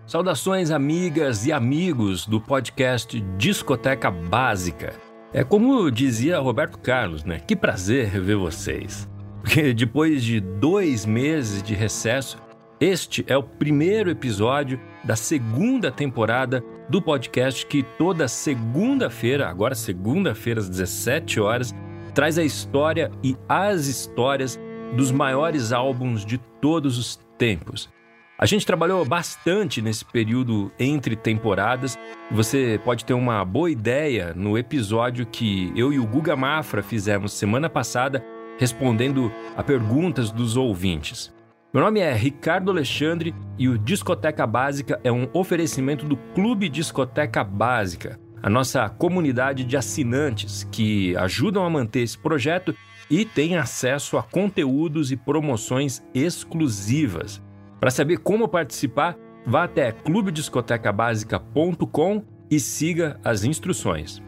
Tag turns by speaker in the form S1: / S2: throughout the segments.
S1: Saudações, amigas e amigos do podcast Discoteca Básica. É como dizia Roberto Carlos, né? Que prazer rever vocês. Porque depois de 2 meses de recesso, este é o primeiro episódio da segunda temporada do podcast que toda segunda-feira, agora segunda-feira às 17 horas, traz a história e as histórias dos maiores álbuns de todos os tempos. A gente trabalhou bastante nesse período entre temporadas. Você pode ter uma boa ideia no episódio que eu e o Guga Mafra fizemos semana passada, respondendo a perguntas dos ouvintes. Meu nome é Ricardo Alexandre e o Discoteca Básica é um oferecimento do Clube Discoteca Básica, a nossa comunidade de assinantes que ajudam a manter esse projeto e têm acesso a conteúdos e promoções exclusivas. Para saber como participar, vá até clubediscotecabasica.com e siga as instruções.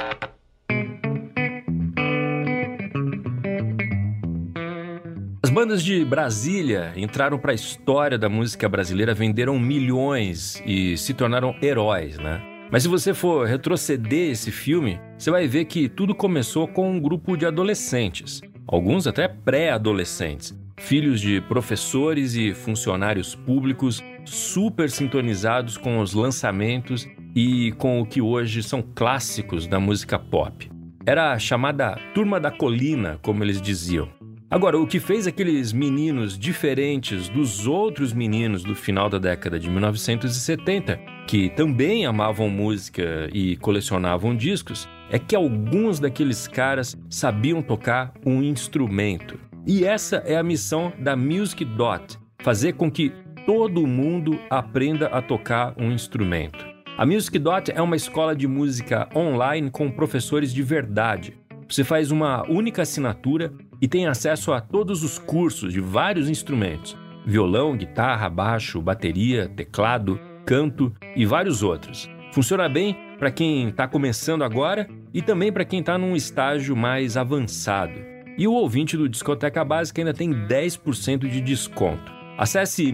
S1: As bandas de Brasília entraram para a história da música brasileira, venderam milhões e se tornaram heróis, né? Mas se você for retroceder esse filme, você vai ver que tudo começou com um grupo de adolescentes, alguns até pré-adolescentes, filhos de professores e funcionários públicos super sintonizados com os lançamentos e com o que hoje são clássicos da música pop. Era a chamada Turma da Colina, como eles diziam. Agora, o que fez aqueles meninos diferentes dos outros meninos do final da década de 1970, que também amavam música e colecionavam discos, é que alguns daqueles caras sabiam tocar um instrumento. E essa é a missão da Music Dot, fazer com que todo mundo aprenda a tocar um instrumento. A Music Dot é uma escola de música online com professores de verdade. Você faz uma única assinatura e tem acesso a todos os cursos de vários instrumentos: violão, guitarra, baixo, bateria, teclado, canto e vários outros. Funciona bem para quem está começando agora e também para quem está num estágio mais avançado. E o ouvinte do Discoteca Básica ainda tem 10% de desconto. Acesse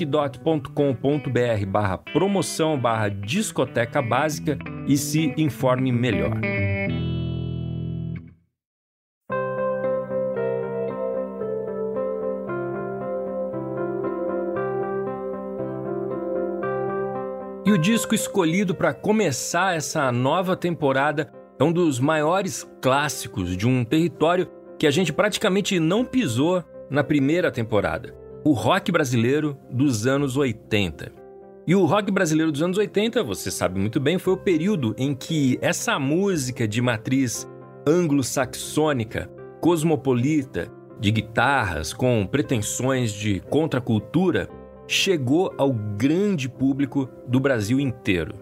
S1: music.com.br/promoção/discoteca básica e se informe melhor. E o disco escolhido para começar essa nova temporada é um dos maiores clássicos de um território que a gente praticamente não pisou na primeira temporada: o rock brasileiro dos anos 80. E o rock brasileiro dos anos 80, você sabe muito bem, foi o período em que essa música de matriz anglo-saxônica, cosmopolita, de guitarras com pretensões de contracultura, chegou ao grande público do Brasil inteiro.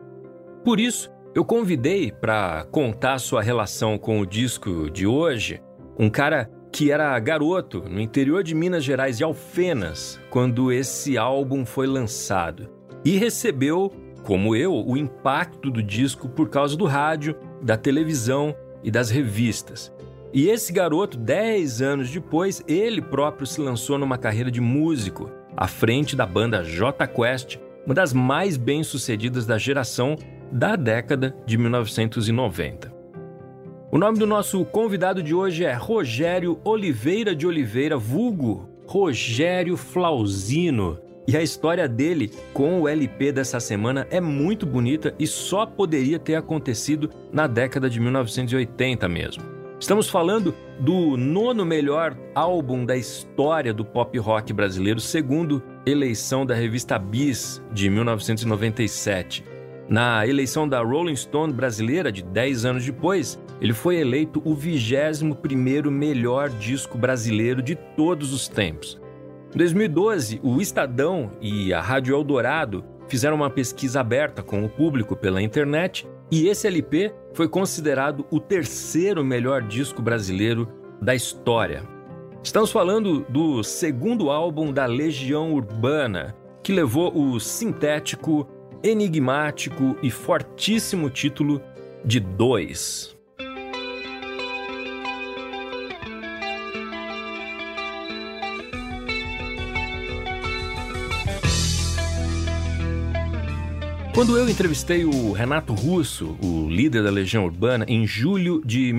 S1: Por isso, eu convidei para contar sua relação com o disco de hoje um cara que era garoto no interior de Minas Gerais e Alfenas quando esse álbum foi lançado e recebeu, como eu, o impacto do disco por causa do rádio, da televisão e das revistas. E esse garoto, 10 anos depois, ele próprio se lançou numa carreira de músico à frente da banda Jota Quest, uma das mais bem-sucedidas da geração da década de 1990. O nome do nosso convidado de hoje é Rogério Oliveira de Oliveira, vulgo Rogério Flauzino. E a história dele com o LP dessa semana é muito bonita e só poderia ter acontecido na década de 1980 mesmo. Estamos falando do 9º melhor álbum da história do pop rock brasileiro, segundo eleição da revista Bis de 1997. Na eleição da Rolling Stone brasileira de 10 anos depois, ele foi eleito o 21º melhor disco brasileiro de todos os tempos. Em 2012, o Estadão e a Rádio Eldorado fizeram uma pesquisa aberta com o público pela internet e esse LP foi considerado o 3º melhor disco brasileiro da história. Estamos falando do 2º álbum da Legião Urbana, que levou o sintético, enigmático e fortíssimo título de 2. Quando eu entrevistei o Renato Russo, o líder da Legião Urbana, em julho de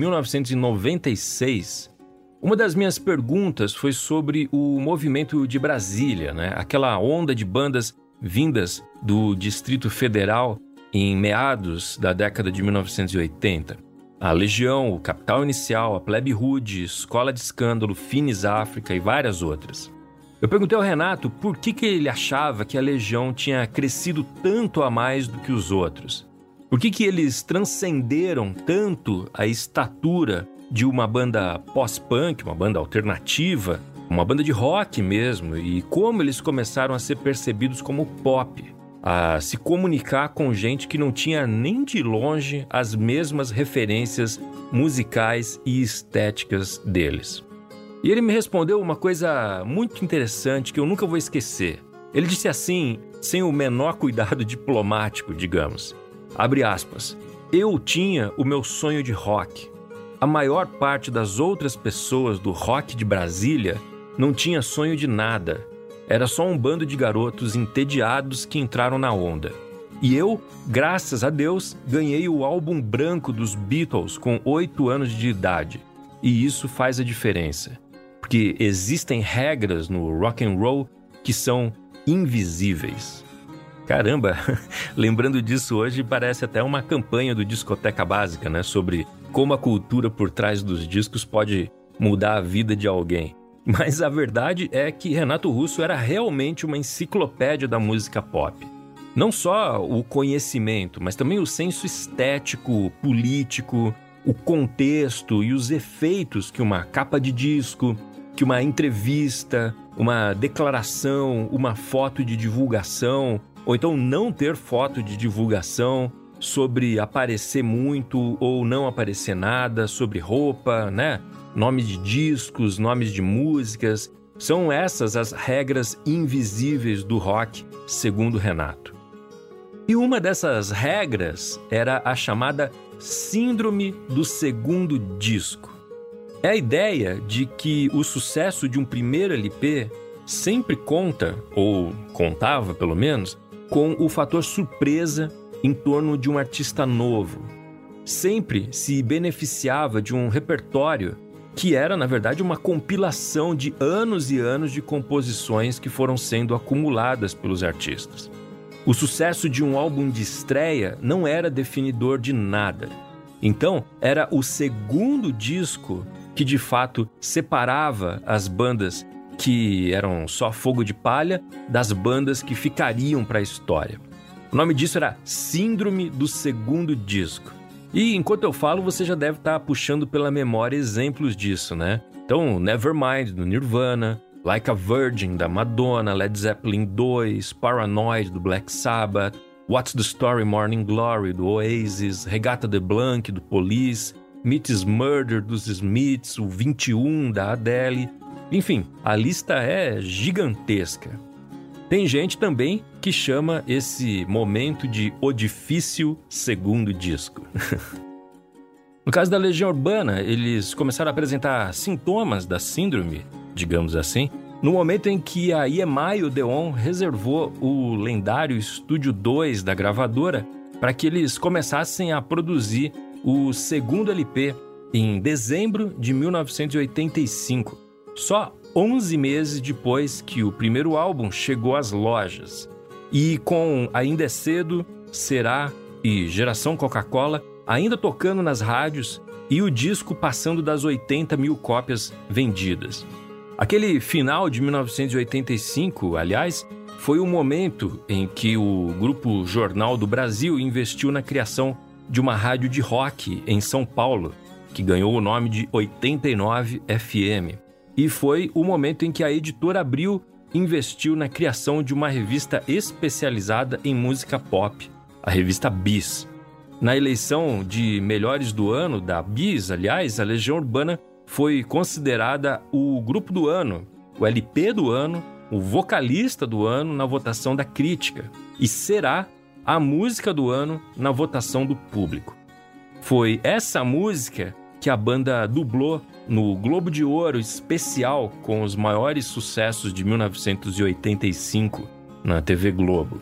S1: 1996, uma das minhas perguntas foi sobre o movimento de Brasília, né? Aquela onda de bandas vindas do Distrito Federal em meados da década de 1980. A Legião, o Capital Inicial, a Plebe Rude, Escola de Escândalo, Finis África e várias outras. Eu perguntei ao Renato por que ele achava que a Legião tinha crescido tanto a mais do que os outros. Por que eles transcenderam tanto a estatura de uma banda pós-punk, uma banda alternativa, uma banda de rock mesmo, e como eles começaram a ser percebidos como pop, a se comunicar com gente que não tinha nem de longe as mesmas referências musicais e estéticas deles. E ele me respondeu uma coisa muito interessante que eu nunca vou esquecer. Ele disse assim, sem o menor cuidado diplomático, digamos. Abre aspas. Eu tinha o meu sonho de rock. A maior parte das outras pessoas do rock de Brasília não tinha sonho de nada. Era só um bando de garotos entediados que entraram na onda. E eu, graças a Deus, ganhei o álbum branco dos Beatles com 8 anos de idade. E isso faz a diferença. Porque existem regras no rock and roll que são invisíveis. Caramba, lembrando disso hoje parece até uma campanha do Discoteca Básica, né? Sobre como a cultura por trás dos discos pode mudar a vida de alguém. Mas a verdade é que Renato Russo era realmente uma enciclopédia da música pop. Não só o conhecimento, mas também o senso estético, político, o contexto e os efeitos que uma capa de disco, que uma entrevista, uma declaração, uma foto de divulgação, ou então não ter foto de divulgação, sobre aparecer muito ou não aparecer nada, sobre roupa, né? Nomes de discos, nomes de músicas. São essas as regras invisíveis do rock, segundo Renato. E uma dessas regras era a chamada Síndrome do Segundo Disco. É a ideia de que o sucesso de um primeiro LP sempre conta, ou contava pelo menos, com o fator surpresa em torno de um artista novo. Sempre se beneficiava de um repertório que era, na verdade, uma compilação de anos e anos de composições que foram sendo acumuladas pelos artistas. O sucesso de um álbum de estreia não era definidor de nada. Então, era o segundo disco que de fato separava as bandas que eram só fogo de palha das bandas que ficariam para a história. O nome disso era Síndrome do Segundo Disco. E enquanto eu falo, você já deve estar puxando pela memória exemplos disso, né? Então, Nevermind, do Nirvana, Like a Virgin, da Madonna, Led Zeppelin 2, Paranoid, do Black Sabbath, What's the Story, Morning Glory, do Oasis, Regatta de Blanc, do Police, Meat is Murder, dos Smiths, o 21, da Adele. Enfim, a lista é gigantesca. Tem gente também que chama esse momento de o difícil segundo disco. No caso da Legião Urbana, eles começaram a apresentar sintomas da síndrome, digamos assim, no momento em que a EMI Odeon reservou o lendário Estúdio 2 da gravadora para que eles começassem a produzir o segundo LP em dezembro de 1985, só 11 meses depois que o primeiro álbum chegou às lojas. E com Ainda é Cedo, Será e Geração Coca-Cola ainda tocando nas rádios e o disco passando das 80 mil cópias vendidas. Aquele final de 1985, aliás, foi o momento em que o Grupo Jornal do Brasil investiu na criação de uma rádio de rock em São Paulo, que ganhou o nome de 89 FM. E foi o momento em que a Editora Abril investiu na criação de uma revista especializada em música pop, a revista Bis. Na eleição de melhores do ano da Bis, aliás, a Legião Urbana foi considerada o grupo do ano, o LP do ano, o vocalista do ano na votação da crítica e será a música do ano na votação do público. Foi essa música que a banda dublou no Globo de Ouro especial com os maiores sucessos de 1985 na TV Globo.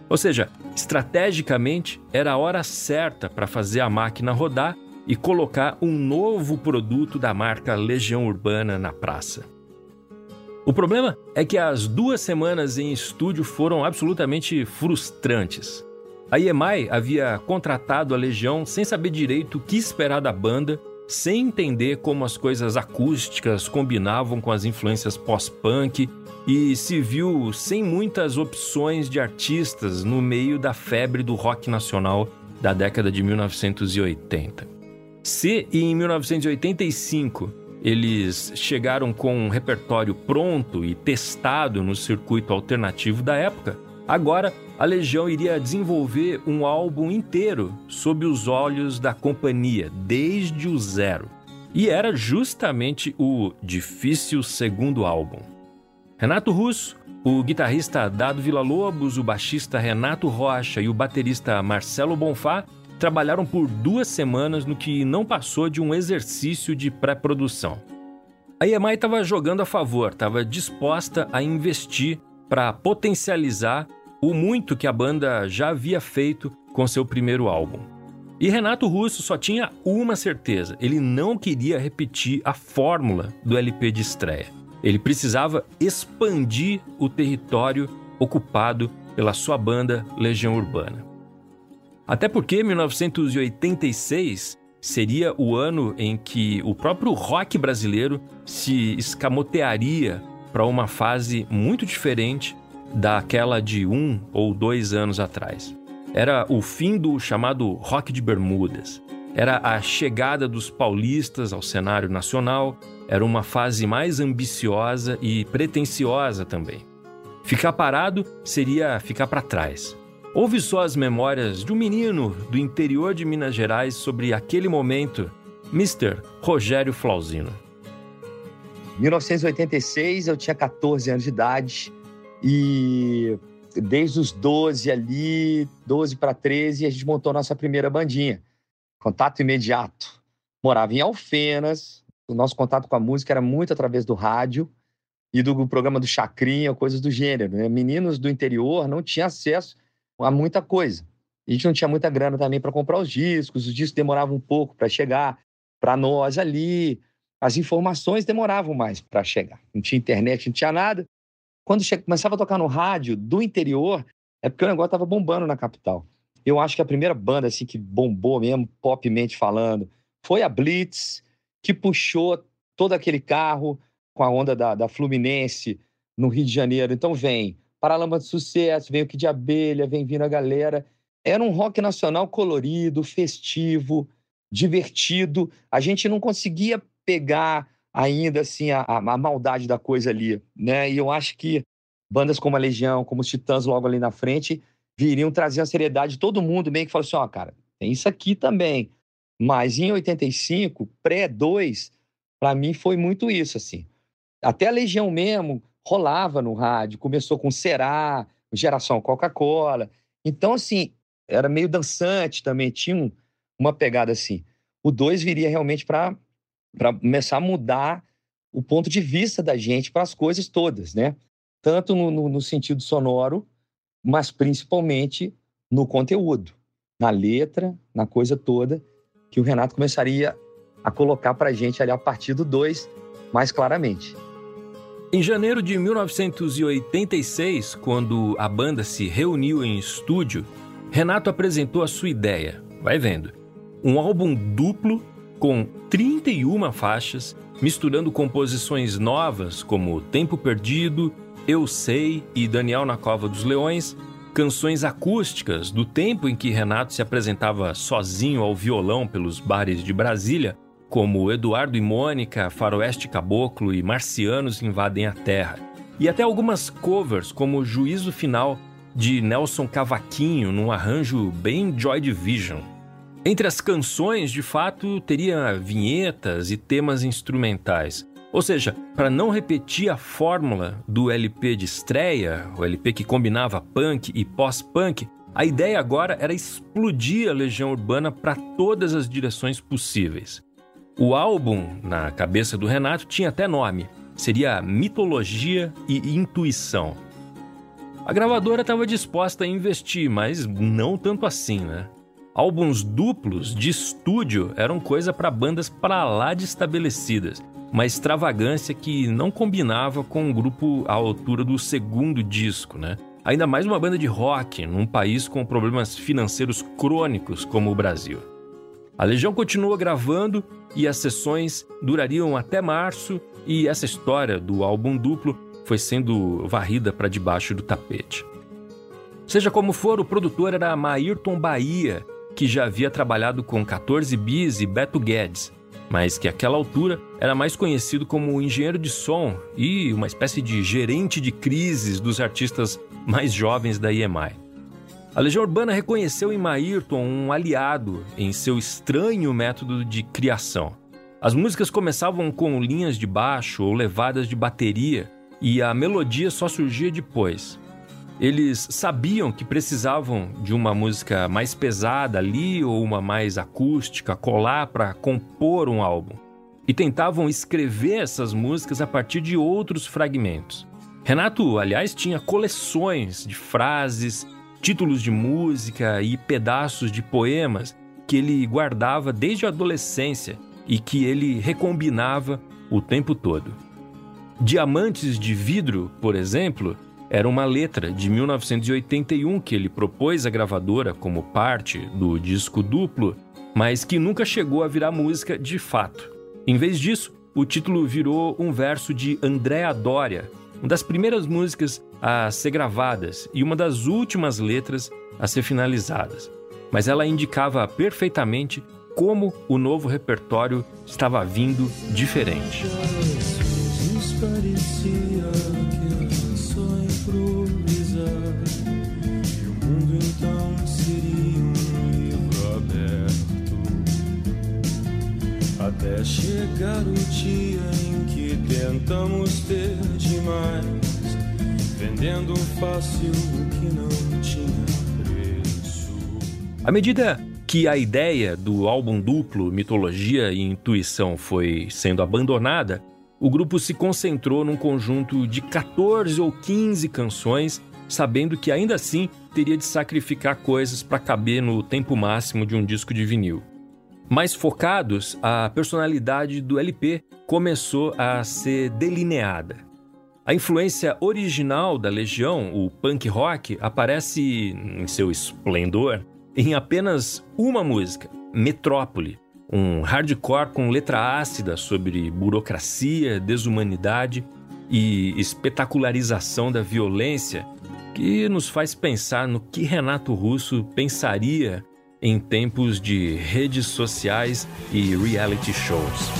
S1: Ou seja, estrategicamente era a hora certa para fazer a máquina rodar e colocar um novo produto da marca Legião Urbana na praça. O problema é que as 2 semanas em estúdio foram absolutamente frustrantes. A EMI havia contratado a Legião sem saber direito o que esperar da banda, sem entender como as coisas acústicas combinavam com as influências pós-punk e se viu sem muitas opções de artistas no meio da febre do rock nacional da década de 1980. Se em 1985 eles chegaram com um repertório pronto e testado no circuito alternativo da época, agora a Legião iria desenvolver um álbum inteiro sob os olhos da companhia, desde o zero. E era justamente o difícil segundo álbum. Renato Russo, o guitarrista Dado Villa-Lobos, o baixista Renato Rocha e o baterista Marcelo Bonfá trabalharam por 2 semanas no que não passou de um exercício de pré-produção. A EMI estava jogando a favor, estava disposta a investir para potencializar o muito que a banda já havia feito com seu primeiro álbum. E Renato Russo só tinha uma certeza: ele não queria repetir a fórmula do LP de estreia. Ele precisava expandir o território ocupado pela sua banda Legião Urbana. Até porque 1986 seria o ano em que o próprio rock brasileiro se escamotearia para uma fase muito diferente daquela de 1 ou 2 anos atrás. Era o fim do chamado rock de Bermudas. Era a chegada dos paulistas ao cenário nacional. Era uma fase mais ambiciosa e pretensiosa também. Ficar parado seria ficar para trás. Ouve só as memórias de um menino do interior de Minas Gerais sobre aquele momento, Mr. Rogério Flauzino.
S2: Em 1986, eu tinha 14 anos de idade e desde os 12 ali, 12 para 13, a gente montou a nossa primeira bandinha. Contato imediato. Morava em Alfenas, o nosso contato com a música era muito através do rádio e do programa do Chacrinha, coisas do gênero, né? Meninos do interior não tinham acesso a muita coisa. A gente não tinha muita grana também para comprar os discos demoravam um pouco para chegar para nós ali, as informações demoravam mais para chegar. Não tinha internet, não tinha nada. Quando começava a tocar no rádio do interior, é porque o negócio estava bombando na capital. Eu acho que a primeira banda assim, que bombou mesmo, popmente falando, foi a Blitz, que puxou todo aquele carro com a onda da Fluminense no Rio de Janeiro. Então vem Paralamas de Sucesso, vem o Kid de Abelha, vem vindo a galera. Era um rock nacional colorido, festivo, divertido. A gente não conseguia pegar ainda assim a maldade da coisa ali, né? E eu acho que bandas como a Legião, como os Titãs logo ali na frente, viriam trazer a seriedade de todo mundo, meio que falou assim, ó, cara, tem isso aqui também. Mas em 85, pré-2, para mim foi muito isso, assim. Até a Legião mesmo rolava no rádio, começou com Será, Geração Coca-Cola. Então, assim, era meio dançante também, tinha uma pegada assim. O 2 viria realmente para começar a mudar o ponto de vista da gente para as coisas todas, né? Tanto no sentido sonoro, mas principalmente no conteúdo, na letra, na coisa toda, que o Renato começaria a colocar para a gente ali a partir do 2 mais claramente.
S1: Em janeiro de 1986, quando a banda se reuniu em estúdio, Renato apresentou a sua ideia, vai vendo, um álbum duplo com 31 faixas, misturando composições novas como Tempo Perdido, Eu Sei e Daniel na Cova dos Leões, canções acústicas do tempo em que Renato se apresentava sozinho ao violão pelos bares de Brasília, como Eduardo e Mônica, Faroeste Caboclo e Marcianos Invadem a Terra. E até algumas covers, como Juízo Final, de Nelson Cavaquinho, num arranjo bem Joy Division. Entre as canções, de fato, teria vinhetas e temas instrumentais. Ou seja, para não repetir a fórmula do LP de estreia, o LP que combinava punk e pós-punk, a ideia agora era explodir a Legião Urbana para todas as direções possíveis. O álbum, na cabeça do Renato, tinha até nome. Seria Mitologia e Intuição. A gravadora estava disposta a investir, mas não tanto assim, né? Álbuns duplos de estúdio eram coisa para bandas para lá de estabelecidas, uma extravagância que não combinava com um grupo à altura do segundo disco, né? Ainda mais uma banda de rock num país com problemas financeiros crônicos como o Brasil. A Legião continuou gravando e as sessões durariam até março, e essa história do álbum duplo foi sendo varrida para debaixo do tapete. Seja como for, o produtor era Maírton Bahia, que já havia trabalhado com 14 Bis e Beto Guedes, mas que àquela altura era mais conhecido como engenheiro de som e uma espécie de gerente de crises dos artistas mais jovens da EMI. A Legião Urbana reconheceu em Maírton um aliado em seu estranho método de criação. As músicas começavam com linhas de baixo ou levadas de bateria e a melodia só surgia depois. Eles sabiam que precisavam de uma música mais pesada ali ou uma mais acústica, colar para compor um álbum. E tentavam escrever essas músicas a partir de outros fragmentos. Renato, aliás, tinha coleções de frases, títulos de música e pedaços de poemas que ele guardava desde a adolescência e que ele recombinava o tempo todo. Diamantes de Vidro, por exemplo, era uma letra de 1981 que ele propôs à gravadora como parte do disco duplo, mas que nunca chegou a virar música de fato. Em vez disso, o título virou um verso de Andréa Doria, uma das primeiras músicas a ser gravadas e uma das últimas letras a ser finalizadas. Mas ela indicava perfeitamente como o novo repertório estava vindo diferente.
S3: Parecia que era só improvisar, e o mundo então seria um livro aberto, até chegar o dia em que tentamos ter demais, vendendo fácil o que não tinha preço.
S1: À medida que a ideia do álbum duplo Mitologia e Intuição foi sendo abandonada, o grupo se concentrou num conjunto de 14 ou 15 canções, sabendo que ainda assim teria de sacrificar coisas para caber no tempo máximo de um disco de vinil. Mais focados, a personalidade do LP começou a ser delineada. A influência original da Legião, o punk rock, aparece em seu esplendor em apenas uma música, Metrópole, um hardcore com letra ácida sobre burocracia, desumanidade e espetacularização da violência, que nos faz pensar no que Renato Russo pensaria em tempos de redes sociais e reality shows.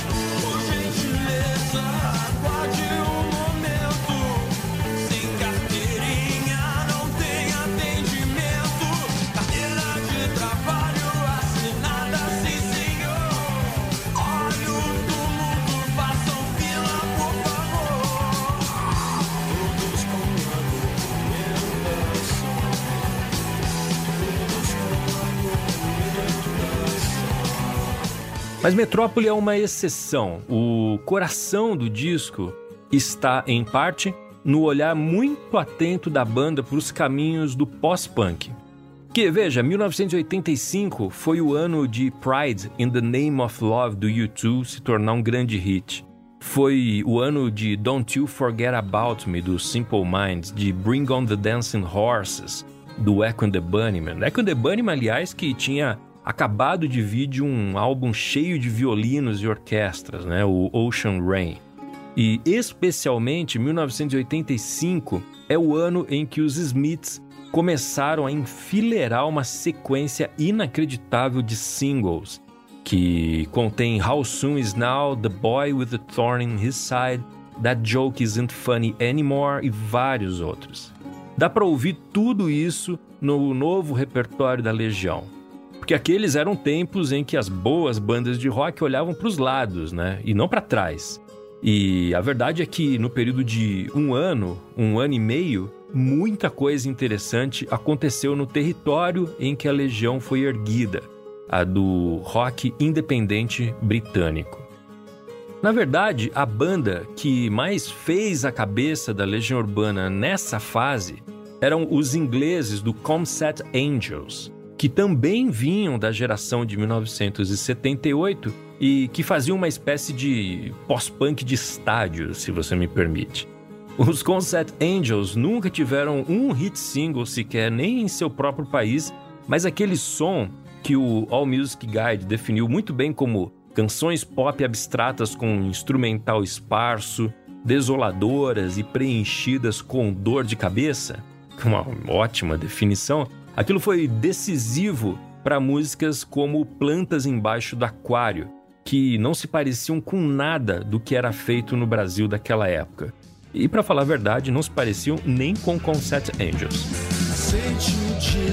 S1: Mas Metrópole é uma exceção. O coração do disco está, em parte, no olhar muito atento da banda para os caminhos do pós-punk. Que, veja, 1985 foi o ano de Pride in the Name of Love do U2 se tornar um grande hit. Foi o ano de Don't You Forget About Me do Simple Minds, de Bring On the Dancing Horses do Echo and the Bunnymen. Echo and the Bunnymen, aliás, que tinha acabado de vir de um álbum cheio de violinos e orquestras, né? O Ocean Rain. E especialmente 1985 é o ano em que os Smiths começaram a enfileirar uma sequência inacreditável de singles que contém How Soon Is Now, The Boy with the Thorn in His Side, That Joke Isn't Funny Anymore e vários outros. Dá para ouvir tudo isso no novo repertório da Legião. Porque aqueles eram tempos em que as boas bandas de rock olhavam para os lados, né? E não para trás. E a verdade é que no período de um ano e meio, muita coisa interessante aconteceu no território em que a Legião foi erguida, a do rock independente britânico. Na verdade, a banda que mais fez a cabeça da Legião Urbana nessa fase eram os ingleses do Comset Angels, que também vinham da geração de 1978 e que faziam uma espécie de pós-punk de estádio, se você me permite. Os Comset Angels nunca tiveram um hit single sequer, nem em seu próprio país, mas aquele som que o AllMusic Guide definiu muito bem como canções pop abstratas com instrumental esparso, desoladoras e preenchidas com dor de cabeça, uma ótima definição, aquilo foi decisivo para músicas como Plantas Embaixo do Aquário, que não se pareciam com nada do que era feito no Brasil daquela época. E, para falar a verdade, não se pareciam nem com Comset Angels.
S3: Aceite o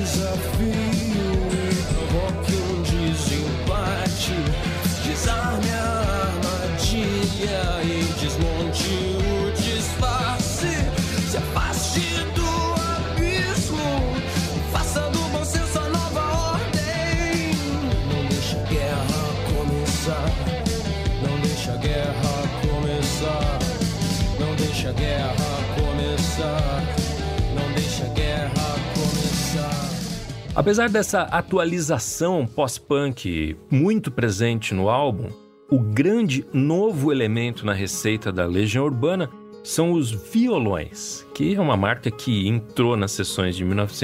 S3: desafio, provoque um desempate, desarme a armadilha e desmonte o disfarce, se afaste do abismo, faça do bom senso a nova ordem. Não deixe a guerra começar, não deixe a guerra começar, não deixe a guerra começar, não deixe a guerra começar.
S1: Apesar dessa atualização pós-punk muito presente no álbum, o grande novo elemento na receita da Legião Urbana são os violões, que é uma marca que entrou nas sessões de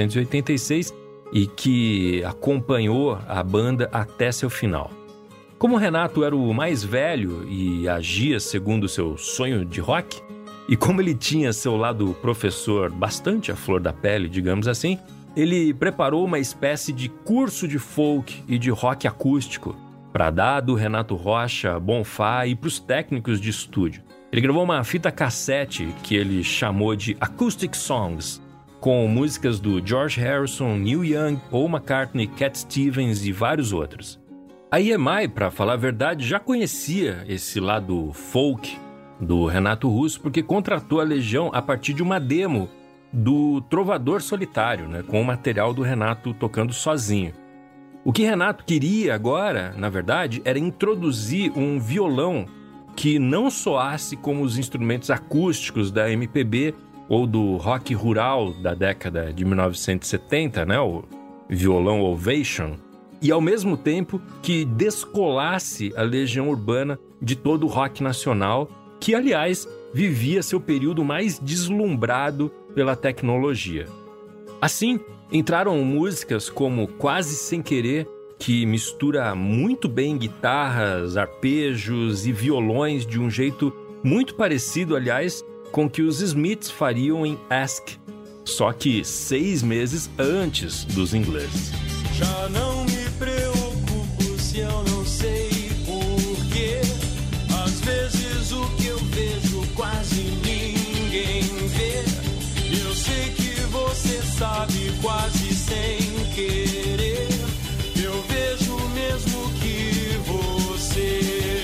S1: 1986 e que acompanhou a banda até seu final. Como o Renato era o mais velho e agia segundo seu sonho de rock, e como ele tinha seu lado professor bastante à flor da pele, digamos assim, ele preparou uma espécie de curso de folk e de rock acústico para dar do Renato Rocha, Bonfá e para os técnicos de estúdio. Ele gravou uma fita cassete que ele chamou de Acoustic Songs, com músicas do George Harrison, Neil Young, Paul McCartney, Cat Stevens e vários outros. A EMI, para falar a verdade, já conhecia esse lado folk do Renato Russo porque contratou a Legião a partir de uma demo do Trovador Solitário, com o material do Renato tocando sozinho. O que Renato queria agora, na verdade, era introduzir um violão que não soasse como os instrumentos acústicos da MPB ou do rock rural da década de 1970, o violão Ovation, e ao mesmo tempo que descolasse a Legião Urbana de todo o rock nacional, que, aliás, vivia seu período mais deslumbrado pela tecnologia. Assim, entraram músicas como Quase Sem Querer, que mistura muito bem guitarras, arpejos e violões de um jeito muito parecido, aliás, com o que os Smiths fariam em Ask, só que 6 meses antes dos ingleses.
S3: Já não me preocupo se eu não sei porquê. Às vezes o que eu vejo quase ninguém vê. Eu sei que você sabe quase sem querer. Eu vejo mesmo que você.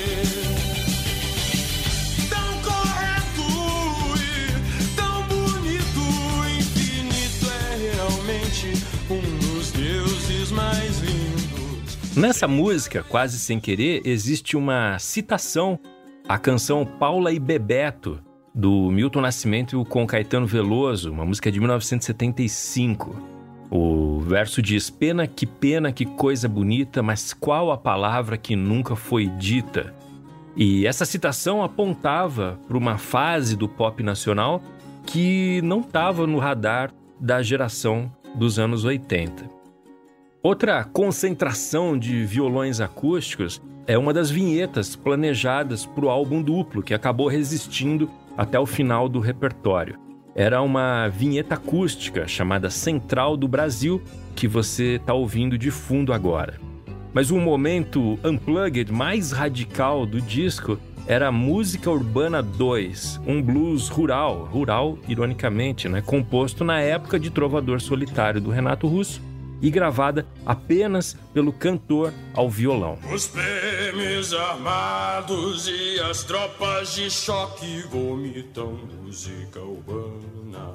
S3: Tão correto e tão bonito, infinito é realmente um dos deuses mais lindos.
S1: Nessa música, Quase Sem Querer, existe uma citação à canção Paula e Bebeto, do Milton Nascimento com Caetano Veloso, uma música de 1975. O verso diz: pena, que coisa bonita, mas qual a palavra que nunca foi dita? E essa citação apontava para uma fase do pop nacional que não estava no radar da geração dos anos 80. Outra concentração de violões acústicos é uma das vinhetas planejadas para o álbum duplo, que acabou resistindo até o final do repertório. Era uma vinheta acústica chamada Central do Brasil, que você está ouvindo de fundo agora. Mas o momento unplugged mais radical do disco era Música Urbana 2, um blues rural, ironicamente, composto na época de Trovador Solitário do Renato Russo e gravada apenas pelo cantor ao violão.
S3: Os PMs armados e as tropas de choque vomitam música urbana.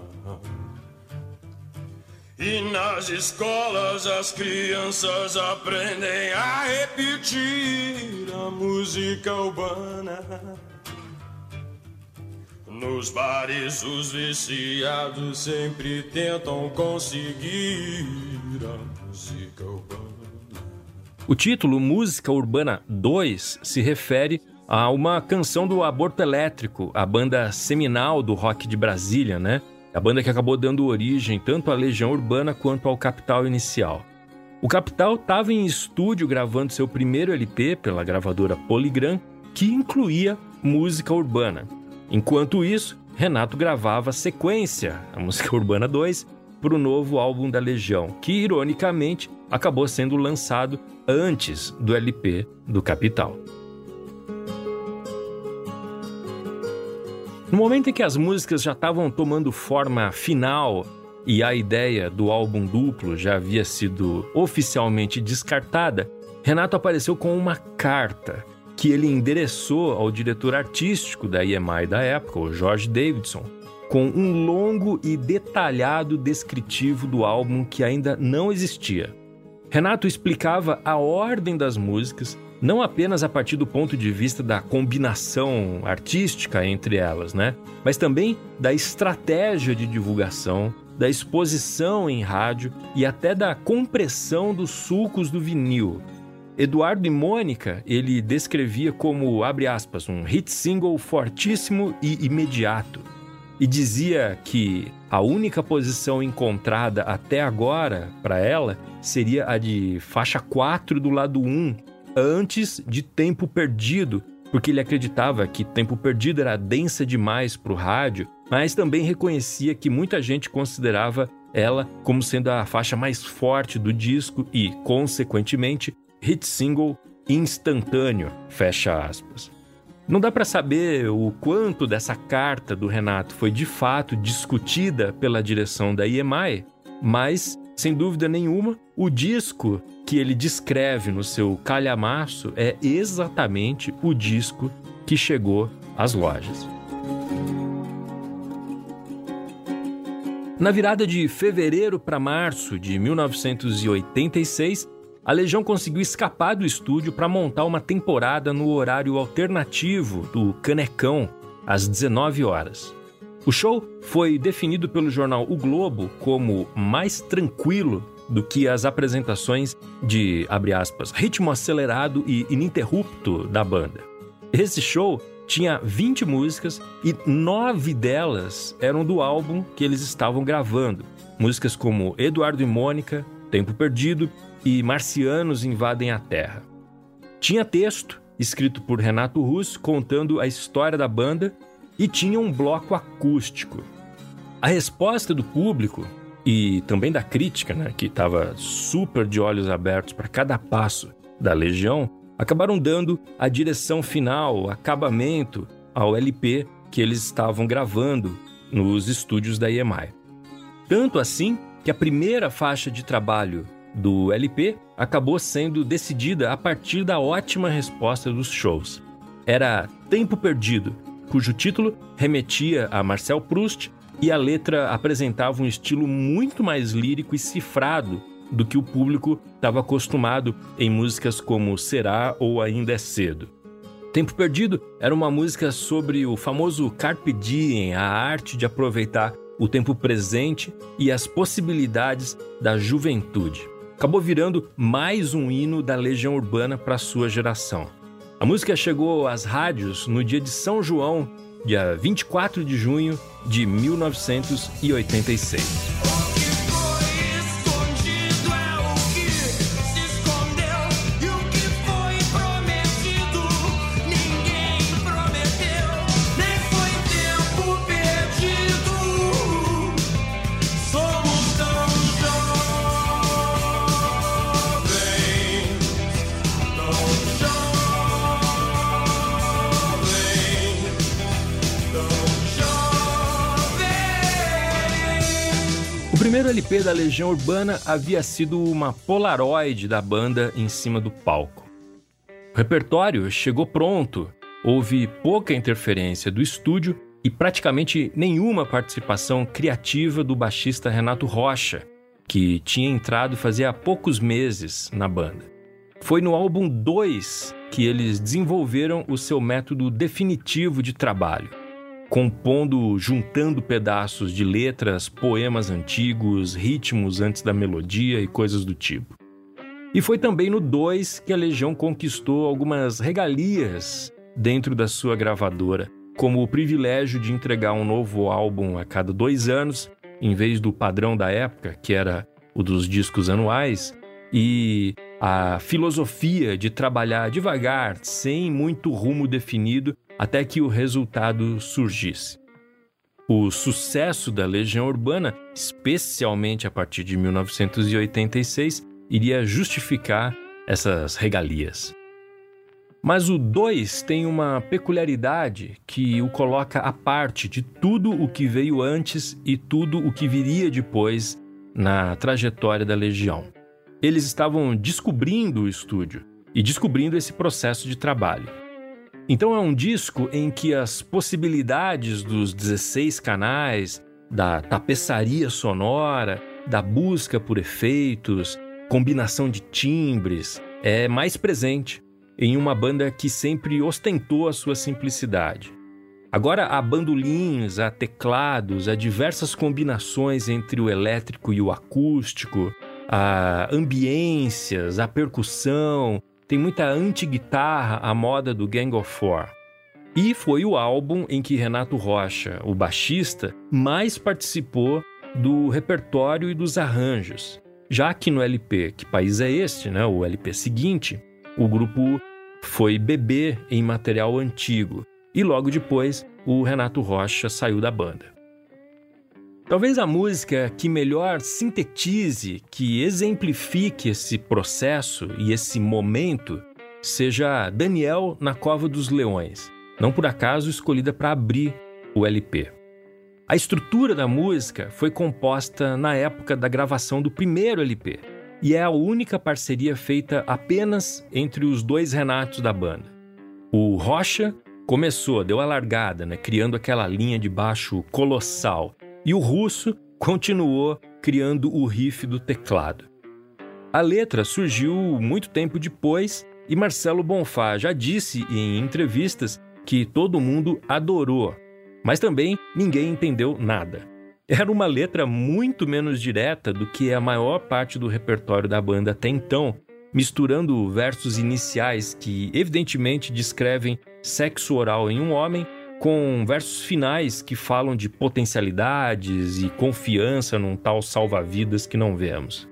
S3: E nas escolas as crianças aprendem a repetir a música urbana. Nos bares os viciados sempre tentam conseguir a música urbana.
S1: O título Música Urbana 2 se refere a uma canção do Aborto Elétrico, a banda seminal do rock de Brasília, né? A banda que acabou dando origem tanto à Legião Urbana quanto ao Capital inicial. O Capital estava em estúdio gravando seu primeiro LP pela gravadora Polygram, que incluía música urbana. Enquanto isso, Renato gravava a sequência, a Música Urbana 2, para o novo álbum da Legião, que, ironicamente, acabou sendo lançado antes do LP do Capital. No momento em que as músicas já estavam tomando forma final e a ideia do álbum duplo já havia sido oficialmente descartada, Renato apareceu com uma carta que ele endereçou ao diretor artístico da EMI da época, o George Davidson, com um longo e detalhado descritivo do álbum que ainda não existia. Renato explicava a ordem das músicas, não apenas a partir do ponto de vista da combinação artística entre elas, né? Mas também da estratégia de divulgação, da exposição em rádio e até da compressão dos sulcos do vinil. Eduardo e Mônica, ele descrevia como, abre aspas, um hit single fortíssimo e imediato. E dizia que a única posição encontrada até agora para ela seria a de faixa 4 do lado 1, antes de Tempo Perdido, porque ele acreditava que Tempo Perdido era densa demais para o rádio, mas também reconhecia que muita gente considerava ela como sendo a faixa mais forte do disco e, consequentemente, hit single instantâneo, fecha aspas. Não dá para saber o quanto dessa carta do Renato foi de fato discutida pela direção da EMI, mas, sem dúvida nenhuma, o disco que ele descreve no seu calhamaço é exatamente o disco que chegou às lojas. Na virada de fevereiro para março de 1986, a Legião conseguiu escapar do estúdio para montar uma temporada no horário alternativo do Canecão, às 19 horas. O show foi definido pelo jornal O Globo como mais tranquilo do que as apresentações de, abre aspas, ritmo acelerado e ininterrupto da banda. Esse show tinha 20 músicas e 9 delas eram do álbum que eles estavam gravando. Músicas como Eduardo e Mônica, Tempo Perdido e Marcianos Invadem a Terra. Tinha texto, escrito por Renato Russo, contando a história da banda e tinha um bloco acústico. A resposta do público e também da crítica, né, que estava super de olhos abertos para cada passo da Legião, acabaram dando a direção final, acabamento ao LP que eles estavam gravando nos estúdios da EMI. Tanto assim que a primeira faixa de trabalho do LP acabou sendo decidida a partir da ótima resposta dos shows. Era Tempo Perdido, cujo título remetia a Marcel Proust e a letra apresentava um estilo muito mais lírico e cifrado do que o público estava acostumado em músicas como Será ou Ainda é Cedo. Tempo Perdido era uma música sobre o famoso Carpe Diem, a arte de aproveitar o tempo presente e as possibilidades da juventude. Acabou virando mais um hino da Legião Urbana para sua geração. A música chegou às rádios no dia de São João, dia 24 de junho de 1986. O primeiro LP da Legião Urbana havia sido uma Polaroid da banda em cima do palco. O repertório chegou pronto, houve pouca interferência do estúdio e praticamente nenhuma participação criativa do baixista Renato Rocha, que tinha entrado fazia poucos meses na banda. Foi no álbum 2 que eles desenvolveram o seu método definitivo de trabalho. juntando pedaços de letras, poemas antigos, ritmos antes da melodia e coisas do tipo. E foi também no 2 que a Legião conquistou algumas regalias dentro da sua gravadora, como o privilégio de entregar um novo álbum a cada 2 anos, em vez do padrão da época, que era o dos discos anuais, e a filosofia de trabalhar devagar, sem muito rumo definido, até que o resultado surgisse. O sucesso da Legião Urbana, especialmente a partir de 1986, iria justificar essas regalias. Mas o 2 tem uma peculiaridade que o coloca à parte de tudo o que veio antes e tudo o que viria depois na trajetória da Legião. Eles estavam descobrindo o estúdio e descobrindo esse processo de trabalho. Então é um disco em que as possibilidades dos 16 canais, da tapeçaria sonora, da busca por efeitos, combinação de timbres, é mais presente em uma banda que sempre ostentou a sua simplicidade. Agora há bandolins, há teclados, há diversas combinações entre o elétrico e o acústico, há ambiências, há percussão, tem muita anti-guitarra à moda do Gang of Four. E foi o álbum em que Renato Rocha, o baixista, mais participou do repertório e dos arranjos. Já que no LP Que País é Este, né, o LP seguinte, o grupo foi beber em material antigo e logo depois o Renato Rocha saiu da banda. Talvez a música que melhor sintetize, que exemplifique esse processo e esse momento seja Daniel na Cova dos Leões, não por acaso escolhida para abrir o LP. A estrutura da música foi composta na época da gravação do primeiro LP e é a única parceria feita apenas entre os 2 Renatos da banda. O Rocha deu a largada, criando aquela linha de baixo colossal, e o Russo continuou criando o riff do teclado. A letra surgiu muito tempo depois e Marcelo Bonfá já disse em entrevistas que todo mundo adorou, mas também ninguém entendeu nada. Era uma letra muito menos direta do que a maior parte do repertório da banda até então, misturando versos iniciais que evidentemente descrevem sexo oral em um homem com versos finais que falam de potencialidades e confiança num tal salva-vidas que não vemos.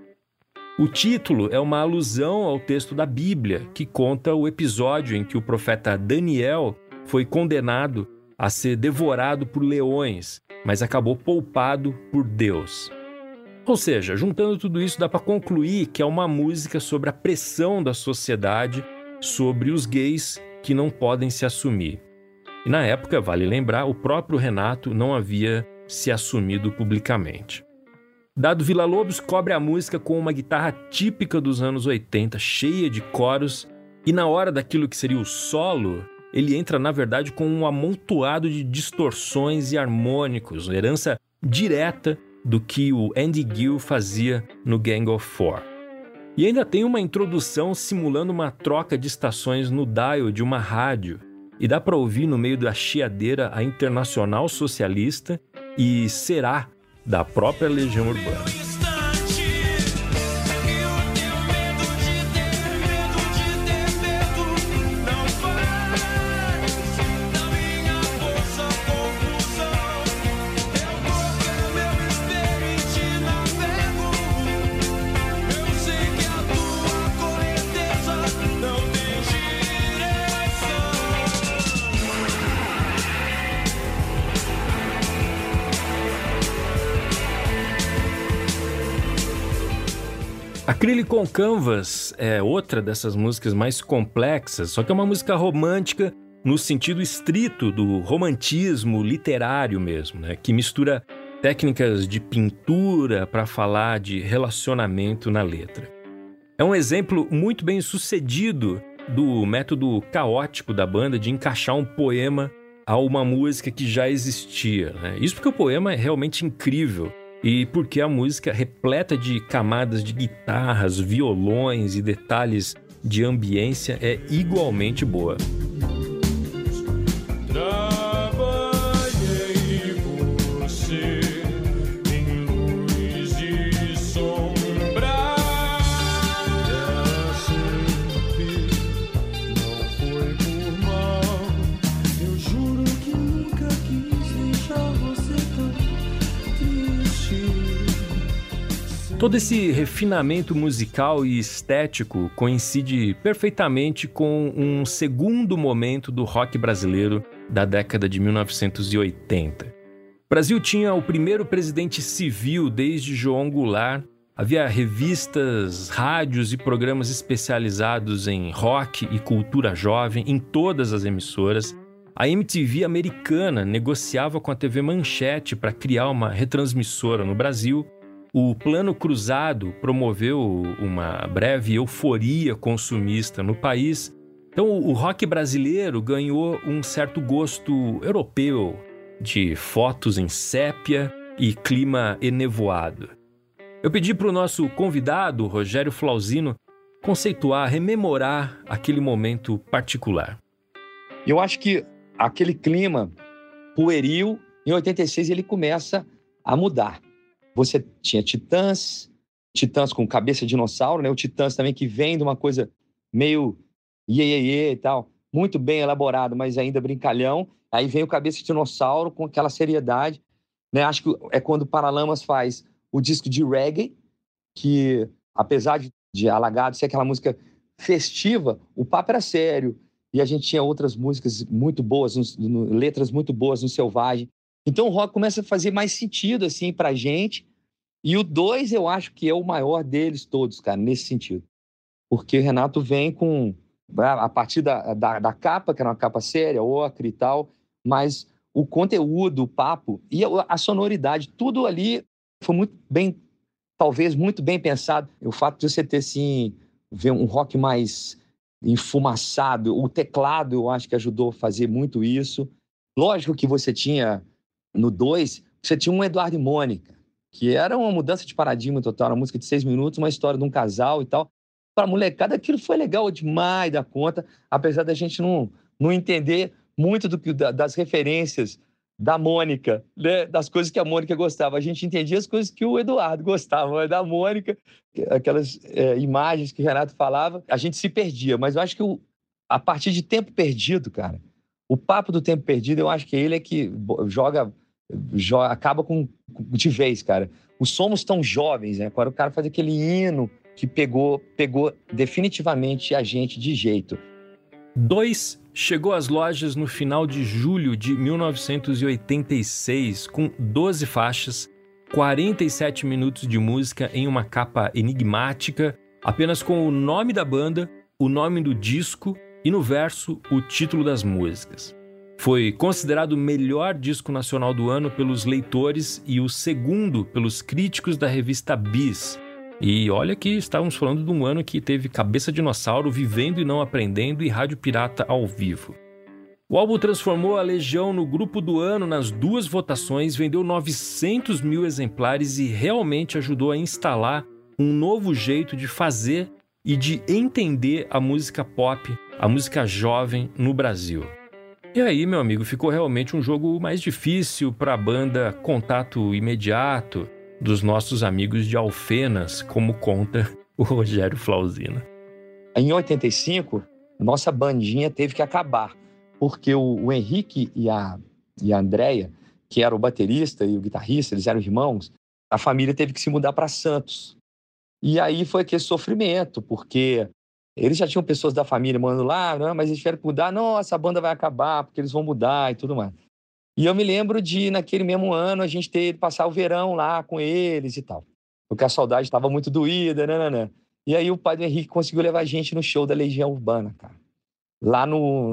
S1: O título é uma alusão ao texto da Bíblia, que conta o episódio em que o profeta Daniel foi condenado a ser devorado por leões, mas acabou poupado por Deus. Ou seja, juntando tudo isso, dá para concluir que é uma música sobre a pressão da sociedade sobre os gays que não podem se assumir. E na época, vale lembrar, o próprio Renato não havia se assumido publicamente. Dado Villa-Lobos cobre a música com uma guitarra típica dos anos 80, cheia de coros, e na hora daquilo que seria o solo, ele entra, na verdade, com um amontoado de distorções e harmônicos, herança direta do que o Andy Gill fazia no Gang of Four. E ainda tem uma introdução simulando uma troca de estações no dial de uma rádio, e dá para ouvir no meio da chiadeira a Internacional Socialista e Será, da própria Legião Urbana. Acrylic on Canvas é outra dessas músicas mais complexas, só que é uma música romântica no sentido estrito do romantismo literário mesmo, que mistura técnicas de pintura para falar de relacionamento na letra. É um exemplo muito bem sucedido do método caótico da banda de encaixar um poema a uma música que já existia. Isso porque o poema é realmente incrível. E porque a música é repleta de camadas de guitarras, violões e detalhes de ambiência é igualmente boa.
S3: Trabalhar
S1: Todo esse refinamento musical e estético coincide perfeitamente com um segundo momento do rock brasileiro da década de 1980. O Brasil tinha o primeiro presidente civil desde João Goulart, havia revistas, rádios e programas especializados em rock e cultura jovem em todas as emissoras. A MTV americana negociava com a TV Manchete para criar uma retransmissora no Brasil. O Plano Cruzado promoveu uma breve euforia consumista no país. Então, o rock brasileiro ganhou um certo gosto europeu, de fotos em sépia e clima enevoado. Eu pedi para o nosso convidado, Rogério Flauzino, conceituar, rememorar aquele momento particular.
S2: Eu acho que aquele clima pueril, em 86, ele começa a mudar. Você tinha Titãs com cabeça de dinossauro, né? O Titãs também que vem de uma coisa meio iê e tal, muito bem elaborado, mas ainda brincalhão. Aí vem o Cabeça de Dinossauro com aquela seriedade, né? Acho que é quando o Paralamas faz o disco de reggae, que apesar de Alagado ser aquela música festiva, o papo era sério. E a gente tinha outras músicas muito boas, letras muito boas no Selvagem. Então o rock começa a fazer mais sentido, assim, pra gente. E o 2, eu acho que é o maior deles todos, cara, nesse sentido. Porque o Renato vem com... a partir da capa, que era uma capa séria, ocre e tal, mas o conteúdo, o papo e a sonoridade, tudo ali foi muito bem, talvez muito bem pensado. O fato de você ter, assim, ver um rock mais enfumaçado, o teclado eu acho que ajudou a fazer muito isso. Lógico que você tinha, no 2, você tinha um Eduardo e Mônica, que era uma mudança de paradigma total, uma música de 6 minutos, uma história de um casal e tal. Para a molecada, aquilo foi legal demais da conta, apesar da gente não entender muito das referências da Mônica, né? Das coisas que a Mônica gostava. A gente entendia as coisas que o Eduardo gostava, mas da Mônica, aquelas imagens que o Renato falava, a gente se perdia. Mas eu acho que a partir de Tempo Perdido, cara, o papo do Tempo Perdido, eu acho que ele é que acaba de vez, cara. Os Somos Tão Jovens, né? Quando o cara faz aquele hino que pegou definitivamente a gente de jeito.
S1: 2 chegou às lojas no final de julho de 1986, com 12 faixas, 47 minutos de música em uma capa enigmática, apenas com o nome da banda, o nome do disco e no verso o título das músicas. Foi considerado o melhor disco nacional do ano pelos leitores e o segundo pelos críticos da revista Bis. E olha que estávamos falando de um ano que teve Cabeça de Dinossauro, Vivendo e Não Aprendendo e Rádio Pirata ao vivo. O álbum transformou a Legião no grupo do ano nas 2 votações, vendeu 900 mil exemplares e realmente ajudou a instalar um novo jeito de fazer e de entender a música pop, a música jovem no Brasil. E aí, meu amigo, ficou realmente um jogo mais difícil para a banda Contato Imediato, dos nossos amigos de Alfenas, como conta o Rogério Flauzino.
S2: Em 85, nossa bandinha teve que acabar, porque o Henrique e a Andréia, que era o baterista e o guitarrista, eles eram irmãos, a família teve que se mudar para Santos. E aí foi aquele sofrimento, porque eles já tinham pessoas da família mandando lá, não, mas eles tiveram que mudar, nossa, a banda vai acabar, porque eles vão mudar e tudo mais. E eu me lembro de, naquele mesmo ano, a gente ter ido passar o verão lá com eles e tal. Porque a saudade estava muito doída, né? E aí o pai do Henrique conseguiu levar a gente no show da Legião Urbana, cara. Lá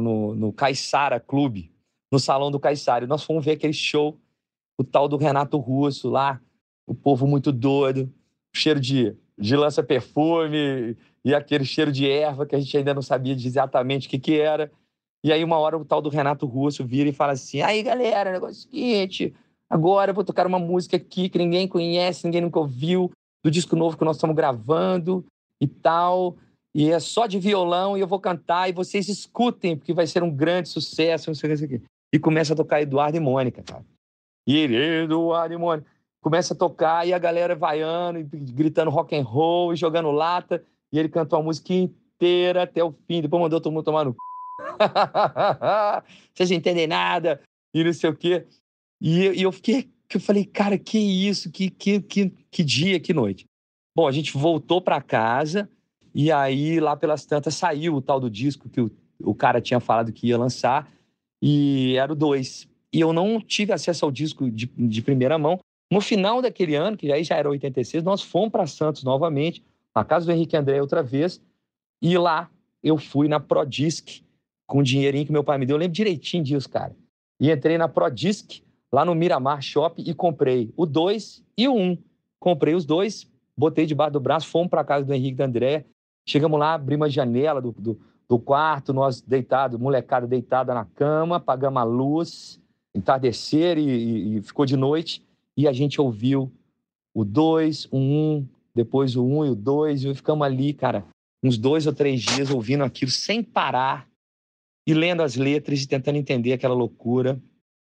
S2: no Caiçara Clube, no Salão do Caiçara. E nós fomos ver aquele show, o tal do Renato Russo lá, o povo muito doido, cheiro de lança-perfume e aquele cheiro de erva que a gente ainda não sabia exatamente o que era. E aí, uma hora, o tal do Renato Russo vira e fala assim: aí, galera, negócio é o seguinte, agora eu vou tocar uma música aqui que ninguém conhece, ninguém nunca ouviu, do disco novo que nós estamos gravando e tal, e é só de violão e eu vou cantar e vocês escutem, porque vai ser um grande sucesso, não sei o que. E começa a tocar Eduardo e Mônica, cara. E ele, Eduardo e Mônica, começa a tocar e a galera vaiando, e gritando rock and roll e jogando lata, e ele cantou a música inteira até o fim, depois mandou todo mundo tomar no vocês não entendem nada e não sei o quê. E eu falei, cara, que isso, que dia, que noite. Bom, a gente voltou para casa e aí, lá pelas tantas, saiu o tal do disco que o cara tinha falado que ia lançar e era o 2. E eu não tive acesso ao disco de primeira mão. No final daquele ano, que aí já era 86, nós fomos para Santos novamente, na casa do Henrique André outra vez, e lá eu fui na Prodisc com o dinheirinho que meu pai me deu. Eu lembro direitinho disso, cara. E entrei na Prodisc, lá no Miramar Shopping, e comprei o 2 e o 1. Comprei os dois, botei debaixo do braço, fomos para casa do Henrique André. Chegamos lá, abrimos a janela do quarto, nós deitados, molecada deitada na cama, apagamos a luz, entardecer e ficou de noite. E a gente ouviu o 2, o 1, depois o 1 e o 2. E ficamos ali, cara, uns 2 ou 3 dias ouvindo aquilo sem parar e lendo as letras e tentando entender aquela loucura.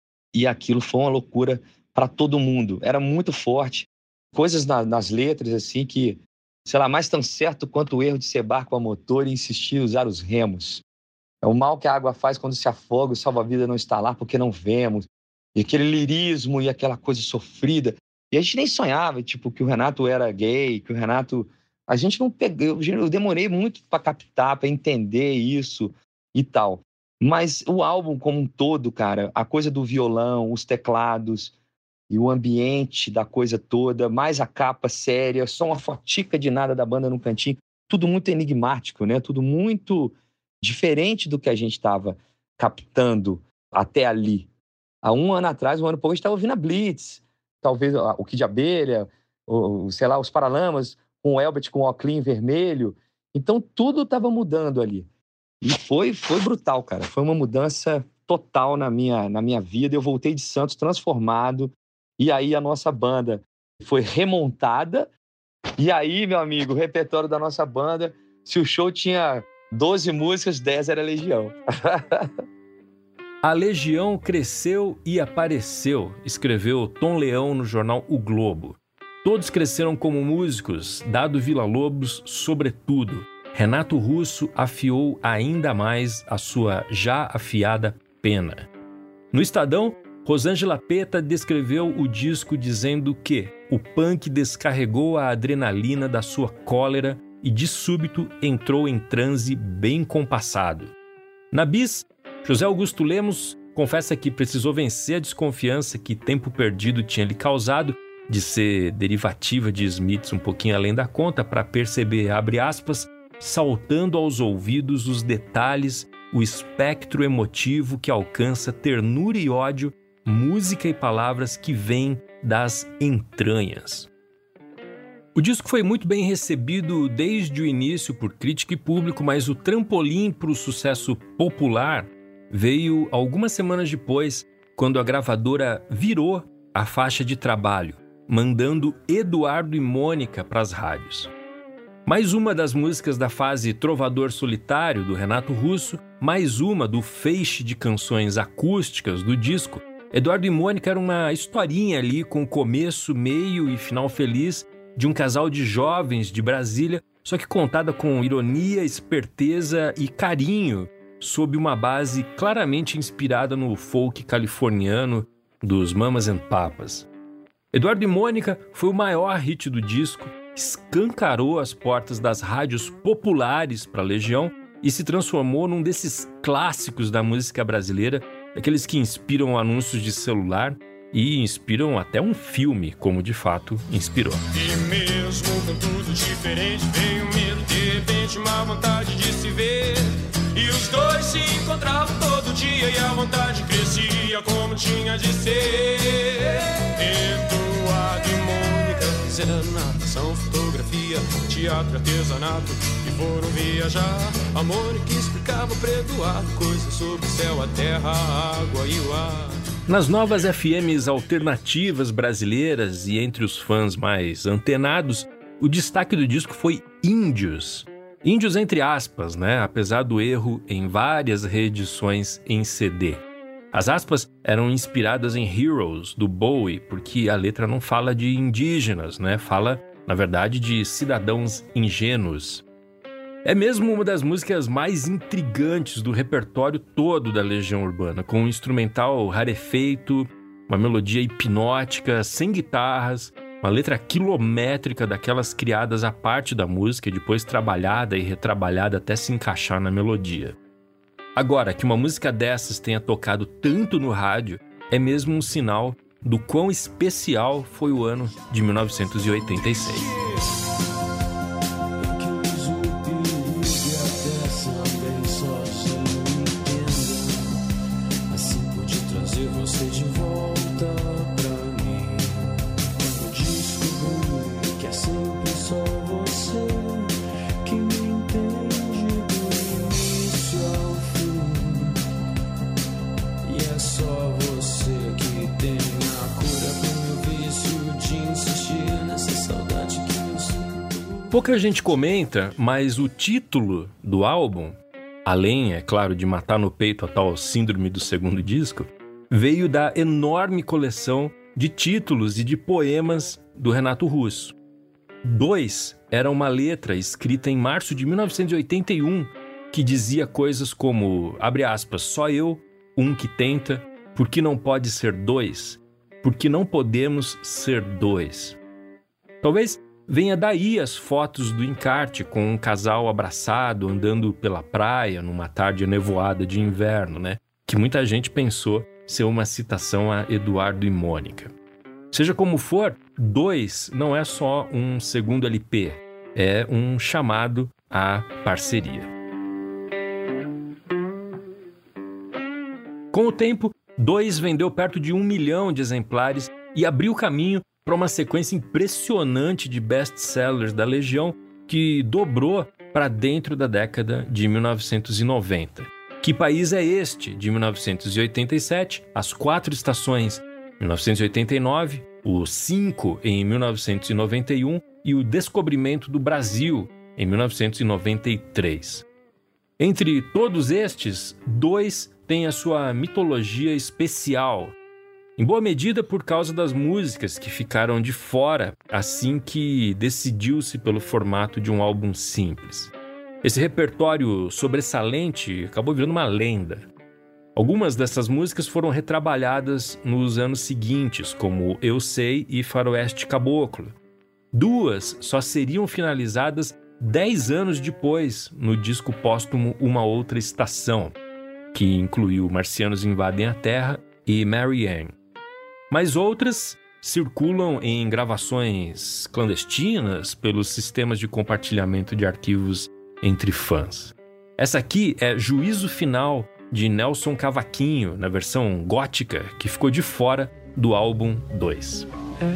S2: E aquilo foi uma loucura para todo mundo. Era muito forte. Coisas nas letras, assim, que, sei lá, mais tão certo quanto o erro de ser barco a motor e insistir em usar os remos. É o mal que a água faz quando se afoga, o salva-vida não está lá porque não vemos. E aquele lirismo e aquela coisa sofrida. E a gente nem sonhava, tipo, que o Renato era gay, que o Renato... A gente não pegou... Eu demorei muito para captar, para entender isso e tal. Mas o álbum como um todo, cara, a coisa do violão, os teclados e o ambiente da coisa toda, mais a capa séria, só uma fotica de nada da banda no cantinho, tudo muito enigmático, né? Tudo muito diferente do que a gente estava captando até ali. Há um ano atrás, um ano e pouco, a gente estava ouvindo a Blitz, talvez o Kid de Abelha, sei lá, os Paralamas, com o Elbert com o óculos vermelho. Então, tudo estava mudando ali. E foi brutal, cara. Foi uma mudança total na minha vida. Eu voltei de Santos transformado. E aí a nossa banda foi remontada. E aí, meu amigo, o repertório da nossa banda, se o show tinha 12 músicas, 10 era Legião.
S1: A Legião cresceu e apareceu, escreveu Tom Leão no jornal O Globo. Todos cresceram como músicos, Dado Villa-Lobos, sobretudo. Renato Russo afiou ainda mais a sua já afiada pena. No Estadão, Rosângela Peta descreveu o disco dizendo que o punk descarregou a adrenalina da sua cólera e de súbito entrou em transe bem compassado. Na Bis, José Augusto Lemos confessa que precisou vencer a desconfiança que Tempo Perdido tinha lhe causado de ser derivativa de Smiths um pouquinho além da conta para perceber, abre aspas, saltando aos ouvidos os detalhes, o espectro emotivo que alcança ternura e ódio, música e palavras que vêm das entranhas. O disco foi muito bem recebido desde o início por crítica e público, mas o trampolim para o sucesso popular veio algumas semanas depois, quando a gravadora virou a faixa de trabalho, mandando Eduardo e Mônica para as rádios. Mais uma das músicas da fase Trovador Solitário, do Renato Russo, mais uma do feixe de canções acústicas do disco. Eduardo e Mônica era uma historinha ali com começo, meio e final feliz de um casal de jovens de Brasília, só que contada com ironia, esperteza e carinho, sob uma base claramente inspirada no folk californiano dos Mamas and Papas. Eduardo e Mônica foi o maior hit do disco, escancarou as portas das rádios populares para a Legião e se transformou num desses clássicos da música brasileira, aqueles que inspiram anúncios de celular e inspiram até um filme, como de fato inspirou.
S3: E mesmo com tudo diferente, veio medo, de repente uma vontade de se ver. E os dois se encontravam todo dia e a vontade crescia como tinha de ser. Eduardo e Mônica fizeram natação, fotografia, teatro, artesanato e foram viajar. A Mônica explicava para Eduardo coisas sobre o céu, a terra, a água e o ar.
S1: Nas novas FMs alternativas brasileiras e entre os fãs mais antenados, o destaque do disco foi Índios. Índios entre aspas, né? Apesar do erro em várias reedições em CD. As aspas eram inspiradas em Heroes, do Bowie, porque a letra não fala de indígenas, né? Fala, na verdade, de cidadãos ingênuos. É mesmo uma das músicas mais intrigantes do repertório todo da Legião Urbana, com um instrumental rarefeito, uma melodia hipnótica, sem guitarras, uma letra quilométrica daquelas criadas à parte da música e depois trabalhada e retrabalhada até se encaixar na melodia. Agora, que uma música dessas tenha tocado tanto no rádio é mesmo um sinal do quão especial foi o ano de 1986. Pouca gente comenta, mas o título do álbum, além, é claro, de matar no peito a tal síndrome do segundo disco, veio da enorme coleção de títulos e de poemas do Renato Russo. 2 era uma letra escrita em março de 1981 que dizia coisas como, abre aspas, só eu, um que tenta, porque não pode ser 2, porque não podemos ser 2. Talvez venha daí as fotos do encarte com um casal abraçado andando pela praia numa tarde nevoada de inverno, né? Que muita gente pensou ser uma citação a Eduardo e Mônica. Seja como for, 2 não é só um segundo LP, é um chamado à parceria. Com o tempo, 2 vendeu perto de 1 milhão de exemplares e abriu caminho para uma sequência impressionante de best-sellers da Legião que dobrou para dentro da década de 1990. Que País é Este, de 1987, As 4 Estações, 1989, o 5 em 1991 e o Descobrimento do Brasil, em 1993. Entre todos estes, 2 têm a sua mitologia especial, em boa medida por causa das músicas que ficaram de fora assim que decidiu-se pelo formato de um álbum simples. Esse repertório sobressalente acabou virando uma lenda. Algumas dessas músicas foram retrabalhadas nos anos seguintes, como Eu Sei e Faroeste Caboclo. 2 só seriam finalizadas 10 anos depois, no disco póstumo Uma Outra Estação, que incluiu Marcianos Invadem a Terra e Mary Ann. Mas outras circulam em gravações clandestinas pelos sistemas de compartilhamento de arquivos entre fãs. Essa aqui é Juízo Final, de Nelson Cavaquinho, na versão gótica, que ficou de fora do álbum 2.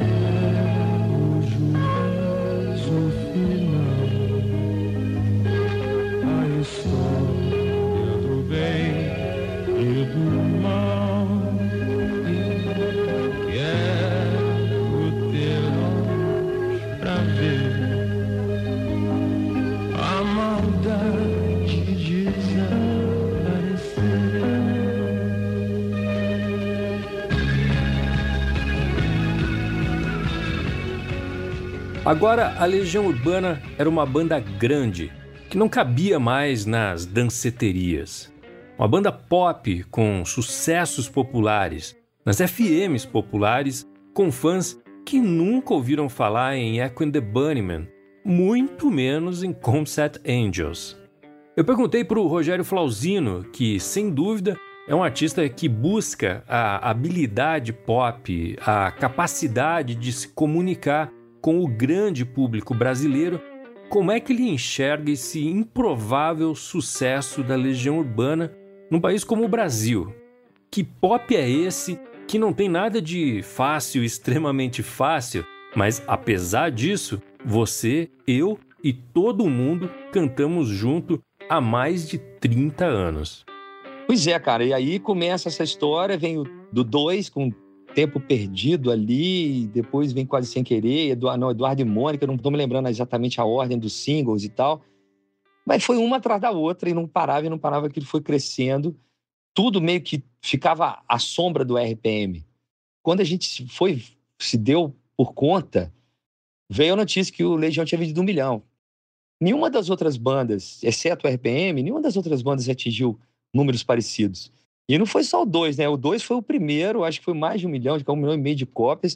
S1: Agora, a Legião Urbana era uma banda grande, que não cabia mais nas danceterias. Uma banda pop com sucessos populares, nas FMs populares, com fãs que nunca ouviram falar em Echo and the Bunnymen, muito menos em Concept Angels. Eu perguntei para o Rogério Flauzino, que, sem dúvida, é um artista que busca a habilidade pop, a capacidade de se comunicar com o grande público brasileiro, como é que ele enxerga esse improvável sucesso da Legião Urbana num país como o Brasil. Que pop é esse que não tem nada de fácil, extremamente fácil, mas apesar disso, você, eu e todo mundo cantamos junto há mais de 30 anos.
S2: Pois é, cara, e aí começa essa história, vem do 2 com Tempo Perdido ali, depois vem Quase Sem Querer, Eduardo e Mônica, não estou me lembrando exatamente a ordem dos singles e tal, mas foi uma atrás da outra e não parava, que ele foi crescendo, tudo meio que ficava à sombra do RPM. Quando a gente se deu por conta, veio a notícia que o Legião tinha vendido 1 milhão. Nenhuma das outras bandas, exceto o RPM, nenhuma das outras bandas atingiu números parecidos. E não foi só o 2, né? O 2 foi o primeiro, acho que foi mais de 1 milhão, de 1,5 milhão de cópias.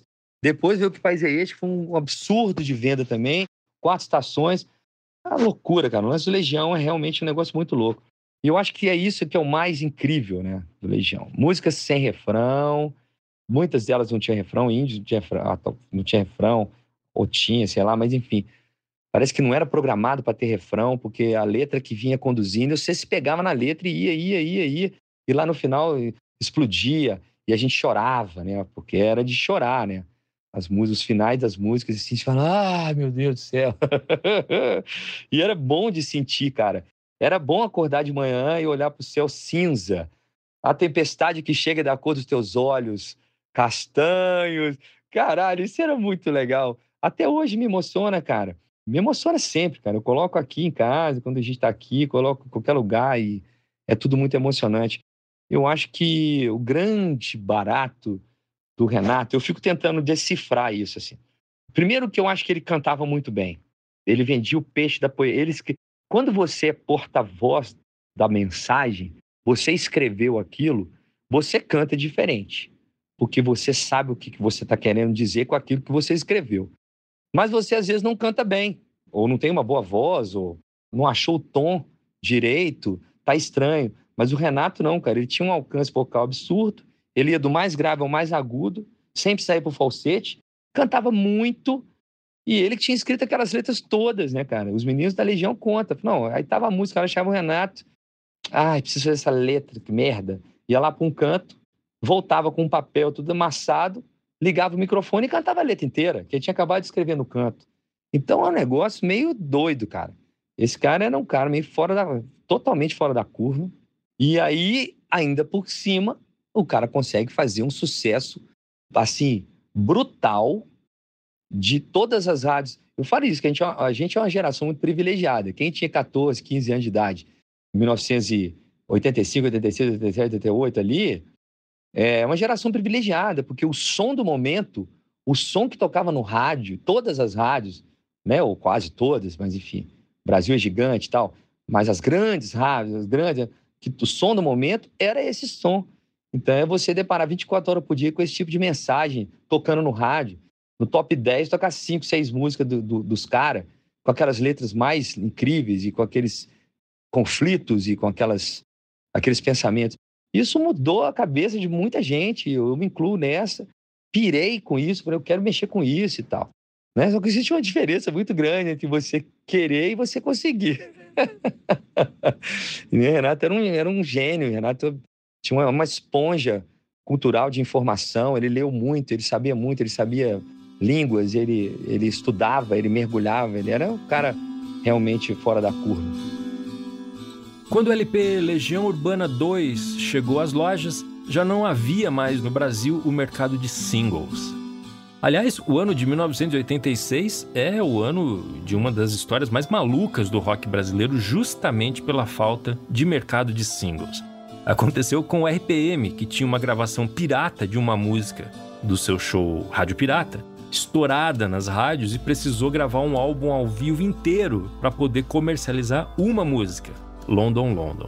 S2: Depois veio O Que País é Este, que foi um absurdo de venda também. 4 estações. Uma loucura, cara. O lance do Legião é realmente um negócio muito louco. E eu acho que é isso que é o mais incrível, né, do Legião. Músicas sem refrão. Muitas delas não tinham refrão. Índios não tinha refrão. Ou tinha, sei lá. Mas, enfim. Parece que não era programado para ter refrão, porque a letra que vinha conduzindo, você se pegava na letra e ia. E lá no final explodia. E a gente chorava, né? Porque era de chorar, né? Os finais das músicas, assim, você fala, meu Deus do céu. E era bom de sentir, cara. Era bom acordar de manhã e olhar pro céu cinza. A tempestade que chega da cor dos teus olhos, castanhos. Caralho, isso era muito legal. Até hoje me emociona, cara. Me emociona sempre, cara. Eu coloco aqui em casa, quando a gente tá aqui, coloco em qualquer lugar e é tudo muito emocionante. Eu acho que o grande barato do Renato, eu fico tentando decifrar isso, assim. Primeiro que eu acho que ele cantava muito bem. Ele vendia o peixe da poesia. Quando você é porta-voz da mensagem, você escreveu aquilo, você canta diferente. Porque você sabe o que você está querendo dizer com aquilo que você escreveu. Mas você, às vezes, não canta bem. Ou não tem uma boa voz, ou não achou o tom direito, tá estranho. Mas o Renato não, cara. Ele tinha um alcance vocal absurdo. Ele ia do mais grave ao mais agudo, sempre saía pro falsete, cantava muito, e ele que tinha escrito aquelas letras todas, né, cara? Os meninos da Legião contam. Não, aí tava a música, ela achava o Renato, preciso fazer essa letra, que merda. Ia lá pra um canto, voltava com um papel tudo amassado, ligava o microfone e cantava a letra inteira, que ele tinha acabado de escrever no canto. Então é um negócio meio doido, cara. Esse cara era um cara meio totalmente fora da curva, e aí, ainda por cima, o cara consegue fazer um sucesso, assim, brutal de todas as rádios. Eu falo isso, que a gente é uma geração muito privilegiada. Quem tinha 14, 15 anos de idade, em 1985, 86, 87, 88 ali, é uma geração privilegiada, porque o som do momento, o som que tocava no rádio, todas as rádios, né, ou quase todas, mas enfim, Brasil é gigante e tal, mas as grandes rádios, o som do momento era esse som. Então é você deparar 24 horas por dia com esse tipo de mensagem tocando no rádio. No top 10, tocar 5, 6 músicas dos caras, com aquelas letras mais incríveis e com aqueles conflitos e com aqueles pensamentos. Isso mudou a cabeça de muita gente, eu me incluo nessa. Pirei com isso, falei, eu quero mexer com isso e tal. Né? Só que existe uma diferença muito grande entre você querer e você conseguir. E o Renato era um gênio, o Renato tinha uma esponja cultural de informação, ele leu muito, ele sabia línguas, ele estudava, ele mergulhava, ele era um cara realmente fora da curva.
S1: Quando o LP Legião Urbana 2 chegou às lojas, já não havia mais no Brasil o mercado de singles. Aliás, o ano de 1986 é o ano de uma das histórias mais malucas do rock brasileiro, justamente pela falta de mercado de singles. Aconteceu com o RPM, que tinha uma gravação pirata de uma música do seu show Rádio Pirata, estourada nas rádios, e precisou gravar um álbum ao vivo inteiro para poder comercializar uma música, London, London.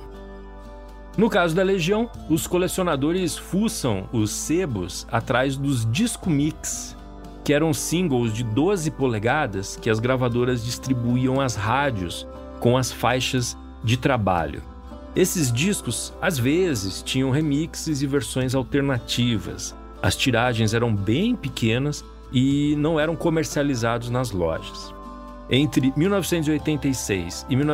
S1: No caso da Legião, os colecionadores fuçam os sebos atrás dos disco mix, que eram singles de 12 polegadas que as gravadoras distribuíam às rádios com as faixas de trabalho. Esses discos, às vezes, tinham remixes e versões alternativas. As tiragens eram bem pequenas e não eram comercializados nas lojas. Entre 1986 e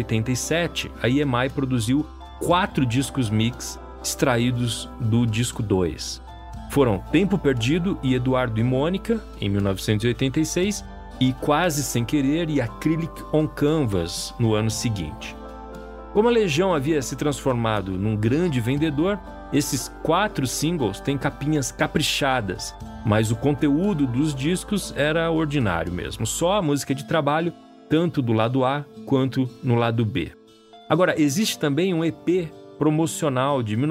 S1: 1987, a EMI produziu 4 discos mix extraídos do disco 2. Foram Tempo Perdido e Eduardo e Mônica, em 1986, e Quase Sem Querer e Acrylic on Canvas, no ano seguinte. Como a Legião havia se transformado num grande vendedor, esses 4 singles têm capinhas caprichadas, mas o conteúdo dos discos era ordinário mesmo, só a música de trabalho, tanto do lado A quanto no lado B. Agora, existe também um EP promocional de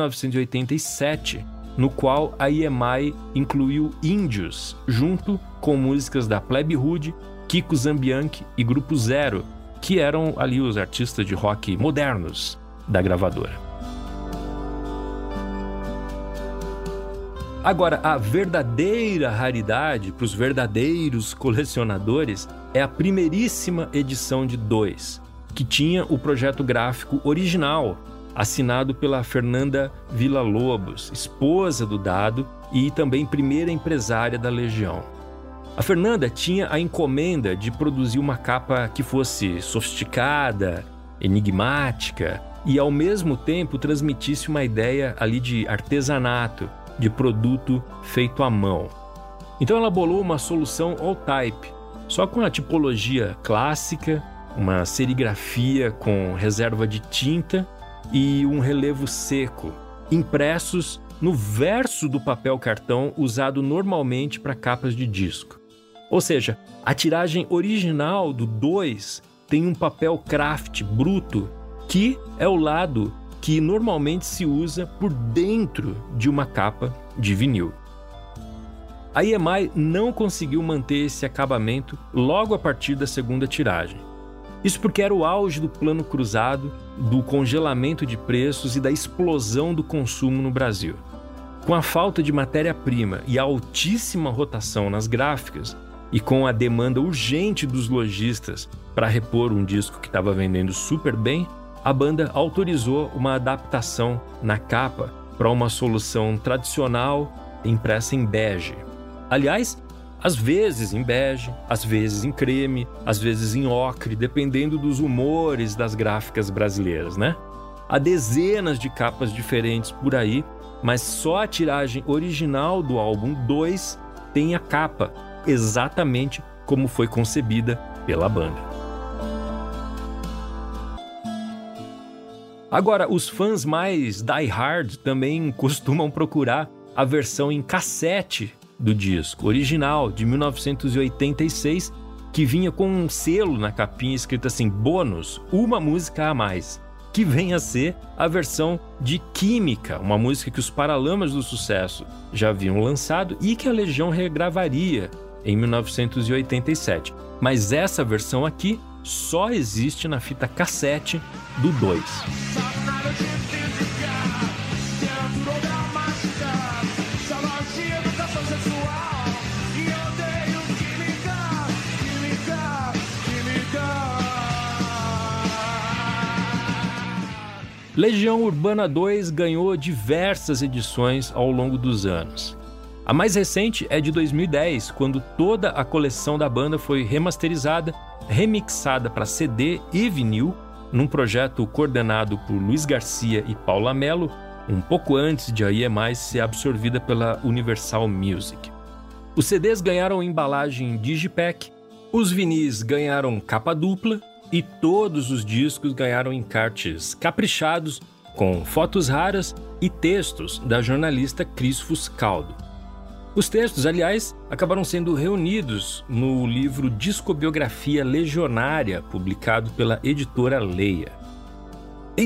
S1: 1987, no qual a EMI incluiu Índios, junto com músicas da Plebe Rude, Kiko Zambianchi e Grupo Zero, que eram ali os artistas de rock modernos da gravadora. Agora, a verdadeira raridade para os verdadeiros colecionadores é a primeiríssima edição de 2, que tinha o projeto gráfico original, assinado pela Fernanda Villa-Lobos, esposa do Dado e também primeira empresária da Legião. A Fernanda tinha a encomenda de produzir uma capa que fosse sofisticada, enigmática e ao mesmo tempo transmitisse uma ideia ali de artesanato, de produto feito à mão. Então ela bolou uma solução all-type, só com a tipologia clássica, uma serigrafia com reserva de tinta e um relevo seco, impressos no verso do papel cartão usado normalmente para capas de disco. Ou seja, a tiragem original do 2 tem um papel craft bruto, que é o lado que normalmente se usa por dentro de uma capa de vinil. A EMI não conseguiu manter esse acabamento logo a partir da segunda tiragem. Isso porque era o auge do plano cruzado, do congelamento de preços e da explosão do consumo no Brasil. Com a falta de matéria-prima e a altíssima rotação nas gráficas, e com a demanda urgente dos lojistas para repor um disco que estava vendendo super bem, a banda autorizou uma adaptação na capa para uma solução tradicional impressa em bege. Aliás, às vezes em bege, às vezes em creme, às vezes em ocre, dependendo dos humores das gráficas brasileiras, né? Há dezenas de capas diferentes por aí, mas só a tiragem original do álbum 2 tem a capa exatamente como foi concebida pela banda. Agora, os fãs mais die-hard também costumam procurar a versão em cassete do disco original, de 1986, que vinha com um selo na capinha escrito assim, bônus, uma música a mais, que vem a ser a versão de Química, uma música que os Paralamas do Sucesso já haviam lançado e que a Legião regravaria em 1987. Mas essa versão aqui só existe na fita cassete do 2. Legião Urbana 2 ganhou diversas edições ao longo dos anos. A mais recente é de 2010, quando toda a coleção da banda foi remasterizada, remixada para CD e vinil, num projeto coordenado por Luiz Garcia e Paula Mello, um pouco antes de a EMI ser absorvida pela Universal Music. Os CDs ganharam embalagem Digipack, os vinis ganharam capa dupla e todos os discos ganharam encartes caprichados com fotos raras e textos da jornalista Cris Fuscaldo. Os textos, aliás, acabaram sendo reunidos no livro Discobiografia Legionária, publicado pela editora Leia. Em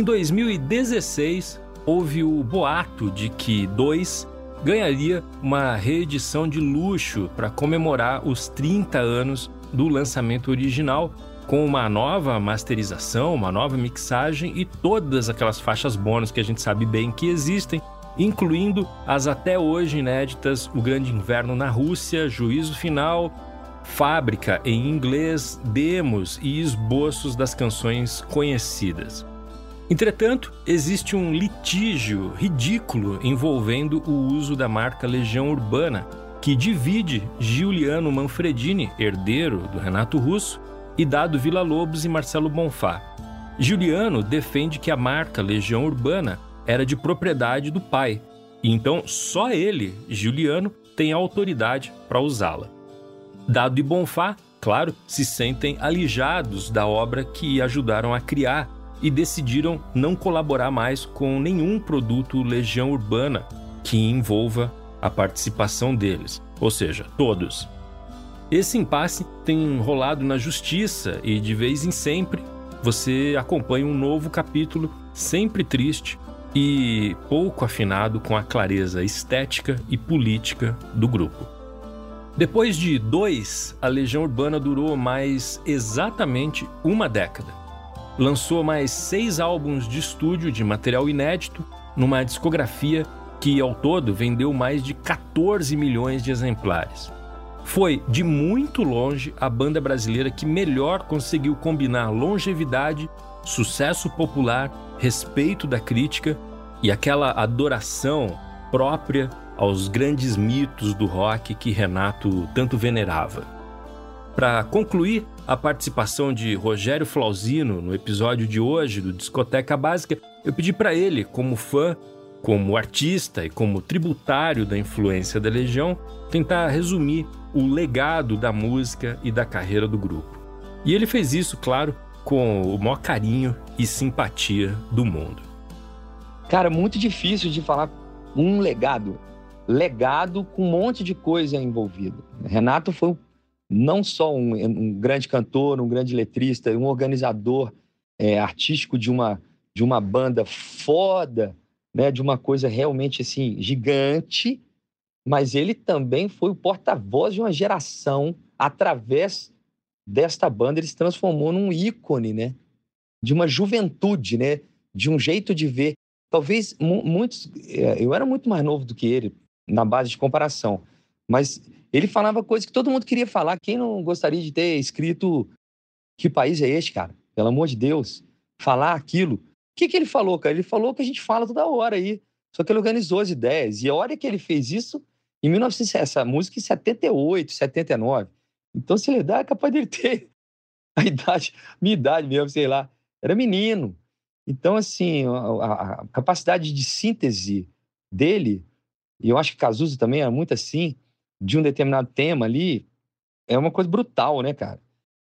S1: 2016, houve o boato de que 2 ganharia uma reedição de luxo para comemorar os 30 anos do lançamento original, com uma nova masterização, uma nova mixagem e todas aquelas faixas bônus que a gente sabe bem que existem, incluindo as até hoje inéditas O Grande Inverno na Rússia, Juízo Final, Fábrica em inglês, demos e esboços das canções conhecidas. Entretanto, existe um litígio ridículo envolvendo o uso da marca Legião Urbana, que divide Giuliano Manfredini, herdeiro do Renato Russo, e Dado Villa-Lobos e Marcelo Bonfá. Giuliano defende que a marca Legião Urbana era de propriedade do pai, e então só ele, Giuliano, tem autoridade para usá-la. Dado e Bonfá, claro, se sentem alijados da obra que ajudaram a criar e decidiram não colaborar mais com nenhum produto Legião Urbana que envolva a participação deles, ou seja, todos. Esse impasse tem rolado na justiça e, de vez em sempre, você acompanha um novo capítulo, sempre triste e pouco afinado com a clareza estética e política do grupo. Depois de 2, a Legião Urbana durou mais exatamente uma década. Lançou mais 6 álbuns de estúdio de material inédito, numa discografia que ao todo vendeu mais de 14 milhões de exemplares. Foi, de muito longe, a banda brasileira que melhor conseguiu combinar longevidade, sucesso popular, respeito da crítica e aquela adoração própria aos grandes mitos do rock que Renato tanto venerava. Para concluir a participação de Rogério Flauzino no episódio de hoje do Discoteca Básica, eu pedi para ele, como fã, como artista e como tributário da influência da Legião, tentar resumir o legado da música e da carreira do grupo. E ele fez isso, claro, com o maior carinho e simpatia do mundo.
S2: Cara, muito difícil de falar um legado. Legado com um monte de coisa envolvida. Renato foi não só um grande cantor, um grande letrista, um organizador artístico de uma banda foda, né, de uma coisa realmente assim, gigante, mas ele também foi o porta-voz de uma geração. Através desta banda, ele se transformou num ícone, né, de uma juventude, né, de um jeito de ver. Talvez muitos... Eu era muito mais novo do que ele, na base de comparação, mas ele falava coisas que todo mundo queria falar. Quem não gostaria de ter escrito Que País é Este, cara? Pelo amor de Deus, falar aquilo. O que ele falou, cara? Ele falou o que a gente fala toda hora aí, só que ele organizou as ideias. E a hora que ele fez isso, em 1900, essa música em 78, 79. Então, se ele dá, é capaz dele ter a idade, minha idade mesmo, sei lá. Era menino. Então, assim, a capacidade de síntese dele, e eu acho que Cazuza também era muito assim, de um determinado tema ali, é uma coisa brutal, né, cara?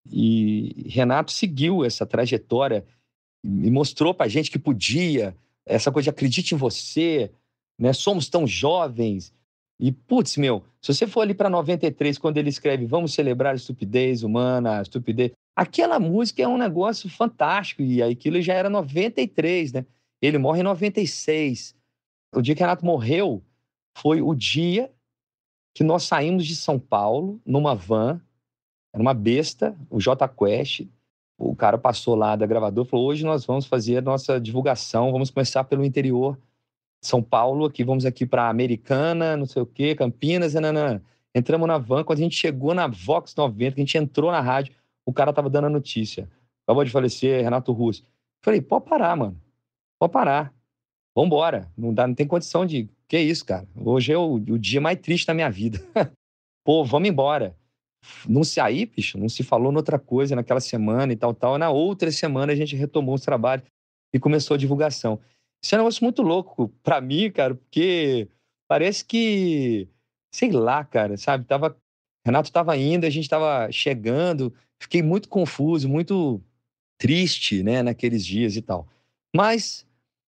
S2: E Renato seguiu essa trajetória e mostrou pra gente que podia, essa coisa de acredite em você, né? Somos tão jovens. E, putz, meu, se você for ali pra 93, quando ele escreve Vamos celebrar a estupidez humana, a estupidez... Aquela música é um negócio fantástico, e aquilo já era 93, né? Ele morre em 96. O dia que Renato morreu foi o dia que nós saímos de São Paulo numa van, era uma besta, o J Quest. O cara passou lá da gravadora e falou: hoje nós vamos fazer a nossa divulgação, vamos começar pelo interior de São Paulo, aqui, vamos aqui para Americana, não sei o quê, Campinas, nanana. Entramos na van, quando a gente chegou na Vox 90, que a gente entrou na rádio, o cara tava dando a notícia: acabou de falecer Renato Russo. Falei: pode parar, mano, pode parar, vambora, não tem condição de... Que isso, cara, hoje é o dia mais triste da minha vida. Pô, vamos embora. Não se aí, bicho, não se falou noutra coisa naquela semana e tal. Na outra semana a gente retomou os trabalhos e começou a divulgação. Isso é um negócio muito louco pra mim, cara, porque parece que, sei lá, cara, sabe? Renato tava indo, a gente tava chegando, fiquei muito confuso, muito triste, né, naqueles dias e tal. Mas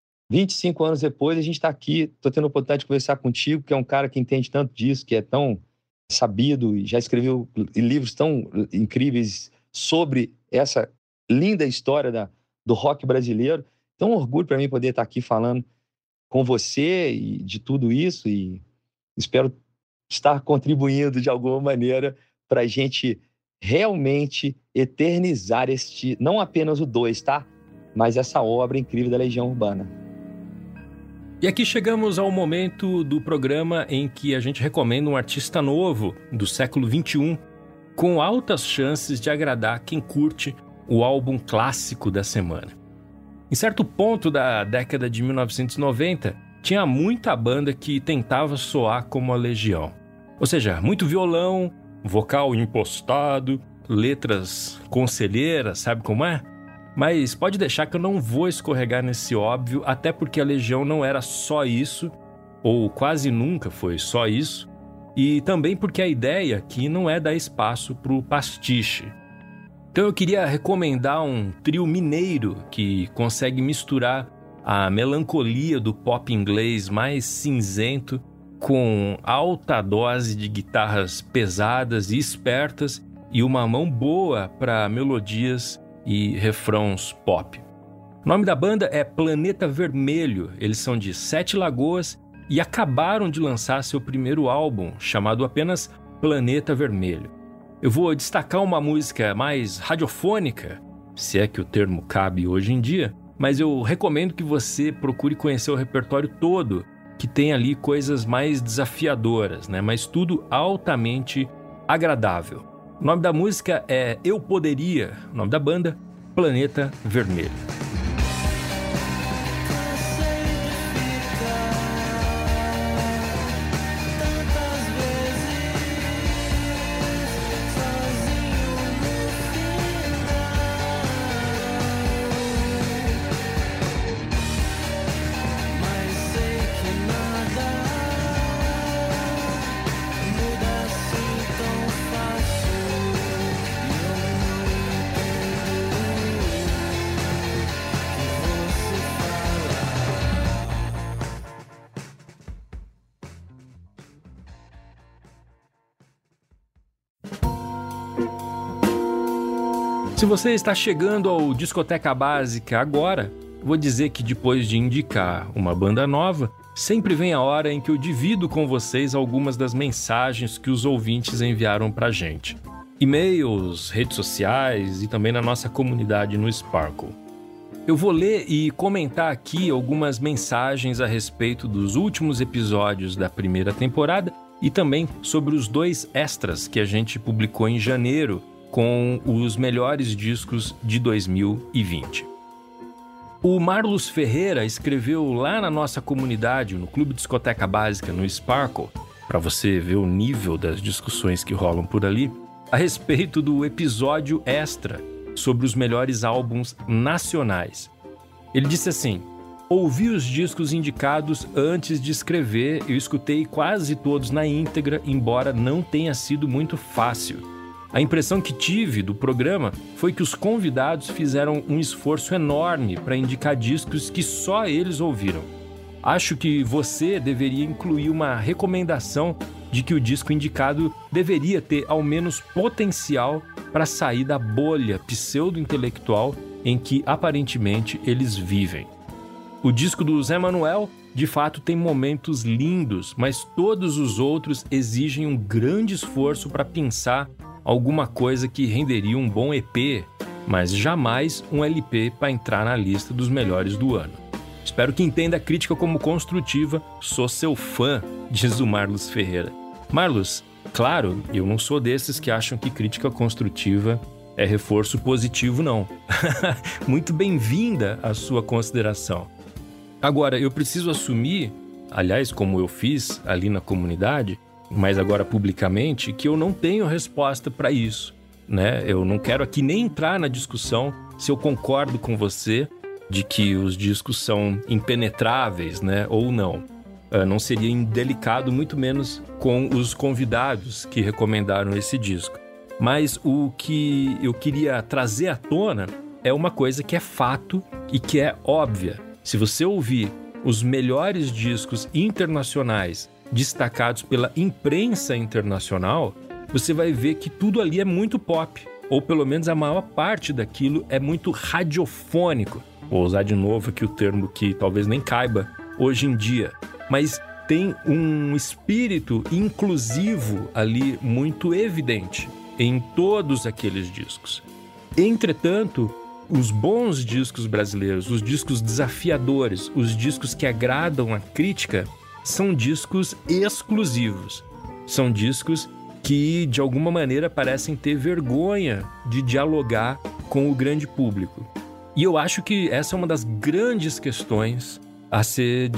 S2: 25 anos depois a gente tá aqui, tô tendo a oportunidade de conversar contigo, que é um cara que entende tanto disso, que é tão sabido e já escreveu livros tão incríveis sobre essa linda história do rock brasileiro. Então, um orgulho para mim poder estar aqui falando com você e de tudo isso, e espero estar contribuindo de alguma maneira para a gente realmente eternizar não apenas o 2, tá? Mas essa obra incrível da Legião Urbana.
S1: E aqui chegamos ao momento do programa em que a gente recomenda um artista novo do século XXI, com altas chances de agradar quem curte o álbum clássico da semana. Em certo ponto da década de 1990, tinha muita banda que tentava soar como a Legião. Ou seja, muito violão, vocal impostado, letras conselheiras, sabe como é? Mas pode deixar que eu não vou escorregar nesse óbvio, até porque a Legião não era só isso, ou quase nunca foi só isso, e também porque a ideia aqui não é dar espaço para o pastiche. Então eu queria recomendar um trio mineiro que consegue misturar a melancolia do pop inglês mais cinzento com alta dose de guitarras pesadas e espertas e uma mão boa para melodias e refrãos pop. O nome da banda é Planeta Vermelho, eles são de Sete Lagoas e acabaram de lançar seu primeiro álbum, chamado apenas Planeta Vermelho. Eu vou destacar uma música mais radiofônica, se é que o termo cabe hoje em dia, mas eu recomendo que você procure conhecer o repertório todo, que tem ali coisas mais desafiadoras, né? Mas tudo altamente agradável. O nome da música é Eu Poderia, o nome da banda, Planeta Vermelho. Se você está chegando ao Discoteca Básica agora, vou dizer que depois de indicar uma banda nova, sempre vem a hora em que eu divido com vocês algumas das mensagens que os ouvintes enviaram pra gente. E-mails, redes sociais e também na nossa comunidade no Sparkle. Eu vou ler e comentar aqui algumas mensagens a respeito dos últimos episódios da primeira temporada e também sobre os 2 extras que a gente publicou em janeiro com os melhores discos de 2020. O Marlos Ferreira escreveu lá na nossa comunidade, no Clube Discoteca Básica, no Sparkle, para você ver o nível das discussões que rolam por ali, a respeito do episódio extra sobre os melhores álbuns nacionais. Ele disse assim: ouvi os discos indicados antes de escrever, eu escutei quase todos na íntegra, embora não tenha sido muito fácil. A impressão que tive do programa foi que os convidados fizeram um esforço enorme para indicar discos que só eles ouviram. Acho que você deveria incluir uma recomendação de que o disco indicado deveria ter ao menos potencial para sair da bolha pseudo-intelectual em que aparentemente eles vivem. O disco do Zé Manuel, de fato, tem momentos lindos, mas todos os outros exigem um grande esforço para pensar alguma coisa que renderia um bom EP, mas jamais um LP para entrar na lista dos melhores do ano. Espero que entenda a crítica como construtiva, sou seu fã, diz o Marlos Ferreira. Marlos, claro, eu não sou desses que acham que crítica construtiva é reforço positivo, não. Muito bem-vinda a sua consideração. Agora, eu preciso assumir, aliás, como eu fiz ali na comunidade, mas agora publicamente, que eu não tenho resposta para isso, né? Eu não quero aqui nem entrar na discussão se eu concordo com você de que os discos são impenetráveis, né? Ou não. Não seria indelicado, muito menos com os convidados que recomendaram esse disco. Mas o que eu queria trazer à tona é uma coisa que é fato e que é óbvia. Se você ouvir os melhores discos internacionais destacados pela imprensa internacional, você vai ver que tudo ali é muito pop, ou pelo menos a maior parte daquilo é muito radiofônico. Vou usar de novo aqui o termo que talvez nem caiba hoje em dia, mas tem um espírito inclusivo ali muito evidente em todos aqueles discos. Entretanto, os bons discos brasileiros, os discos desafiadores, os discos que agradam a crítica, são discos exclusivos. São discos que, de alguma maneira, parecem ter vergonha de dialogar com o grande público. E eu acho que essa é uma das grandes questões a serem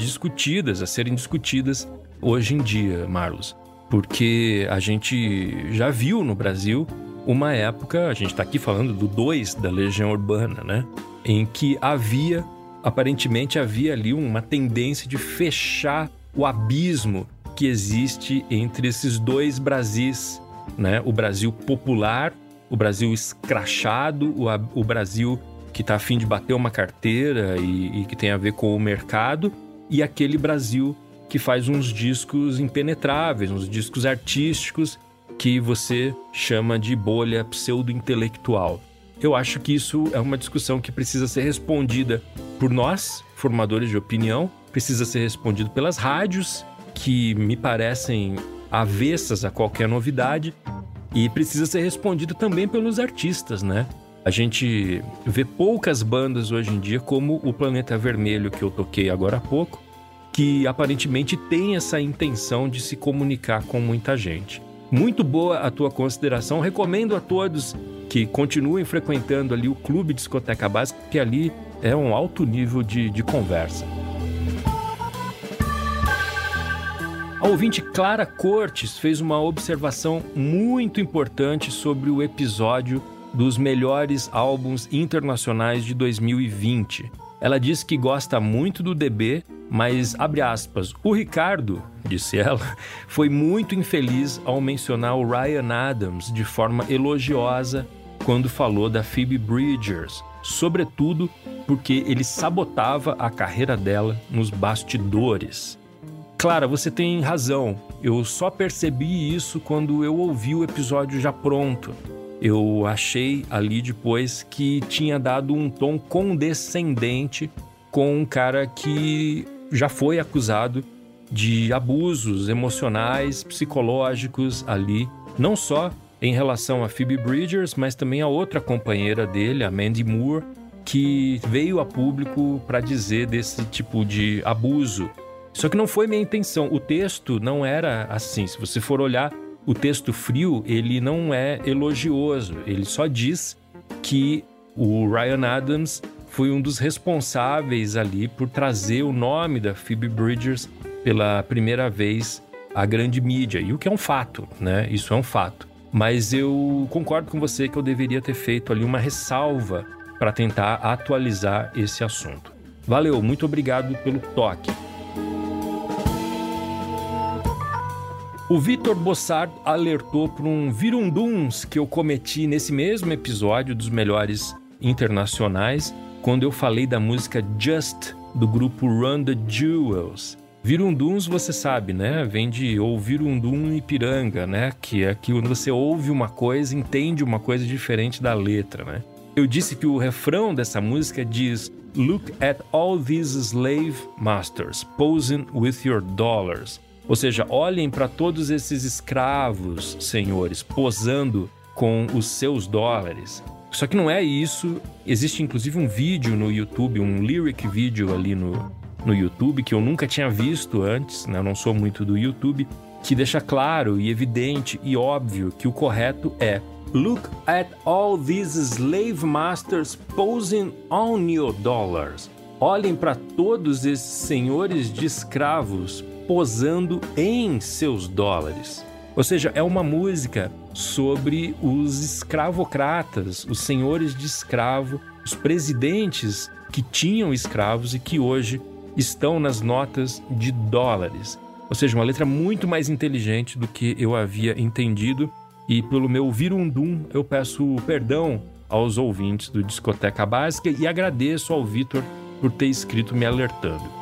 S1: discutidas hoje em dia, Marlos. Porque a gente já viu no Brasil uma época, a gente está aqui falando do 2 da Legião Urbana, né? Em que aparentemente havia ali uma tendência de fechar o abismo que existe entre esses 2 Brasis, né? O Brasil popular, o Brasil escrachado, o Brasil que está a fim de bater uma carteira e que tem a ver com o mercado, e aquele Brasil que faz uns discos impenetráveis, uns discos artísticos que você chama de bolha pseudo-intelectual. Eu acho que isso é uma discussão que precisa ser respondida por nós, formadores de opinião, precisa ser respondido pelas rádios, que me parecem avessas a qualquer novidade, e precisa ser respondido também pelos artistas, né? A gente vê poucas bandas hoje em dia, como o Planeta Vermelho, que eu toquei agora há pouco, que aparentemente tem essa intenção de se comunicar com muita gente. Muito boa a tua consideração, recomendo a todos que continuem frequentando ali o Clube Discoteca Básica, que ali é um alto nível de conversa. A ouvinte Clara Cortes fez uma observação muito importante sobre o episódio dos melhores álbuns internacionais de 2020. Ela diz que gosta muito do DB, mas, abre aspas, o Ricardo, disse ela, foi muito infeliz ao mencionar o Ryan Adams de forma elogiosa quando falou da Phoebe Bridgers, sobretudo porque ele sabotava a carreira dela nos bastidores. Clara, você tem razão, eu só percebi isso quando eu ouvi o episódio já pronto. Eu achei ali depois que tinha dado um tom condescendente com um cara que já foi acusado de abusos emocionais, psicológicos ali, não só em relação a Phoebe Bridgers, mas também a outra companheira dele, a Mandy Moore, que veio a público para dizer desse tipo de abuso. Só que não foi minha intenção, o texto não era assim. Se você for olhar o texto frio, ele não é elogioso, ele só diz que o Ryan Adams foi um dos responsáveis ali por trazer o nome da Phoebe Bridgers pela primeira vez à grande mídia, e o que é um fato, né? Isso é um fato. Mas eu concordo com você que eu deveria ter feito ali uma ressalva para tentar atualizar esse assunto. Valeu, muito obrigado pelo toque. O Vitor Bossard alertou por um virunduns que eu cometi nesse mesmo episódio dos melhores internacionais, quando eu falei da música Just, do grupo Run the Jewels. Virunduns, você sabe, né? Vem de ouvir um dum Ipiranga, né? Que é que quando você ouve uma coisa, entende uma coisa diferente da letra, né? Eu disse que o refrão dessa música diz Look at all these slave masters posing with your dollars. Ou seja, olhem para todos esses escravos, senhores, posando com os seus dólares. Só que não é isso. Existe inclusive um vídeo no YouTube, um lyric vídeo ali no YouTube, que eu nunca tinha visto antes, né? Eu não sou muito do YouTube, que deixa claro e evidente e óbvio que o correto é Look at all these slave masters posing on your dollars. Olhem para todos esses senhores de escravos posando em seus dólares. Ou seja, é uma música sobre os escravocratas, os senhores de escravo, os presidentes que tinham escravos e que hoje estão nas notas de dólares. Ou seja, uma letra muito mais inteligente do que eu havia entendido, e pelo meu virundum eu peço perdão aos ouvintes do Discoteca Básica e agradeço ao Vitor por ter escrito me alertando.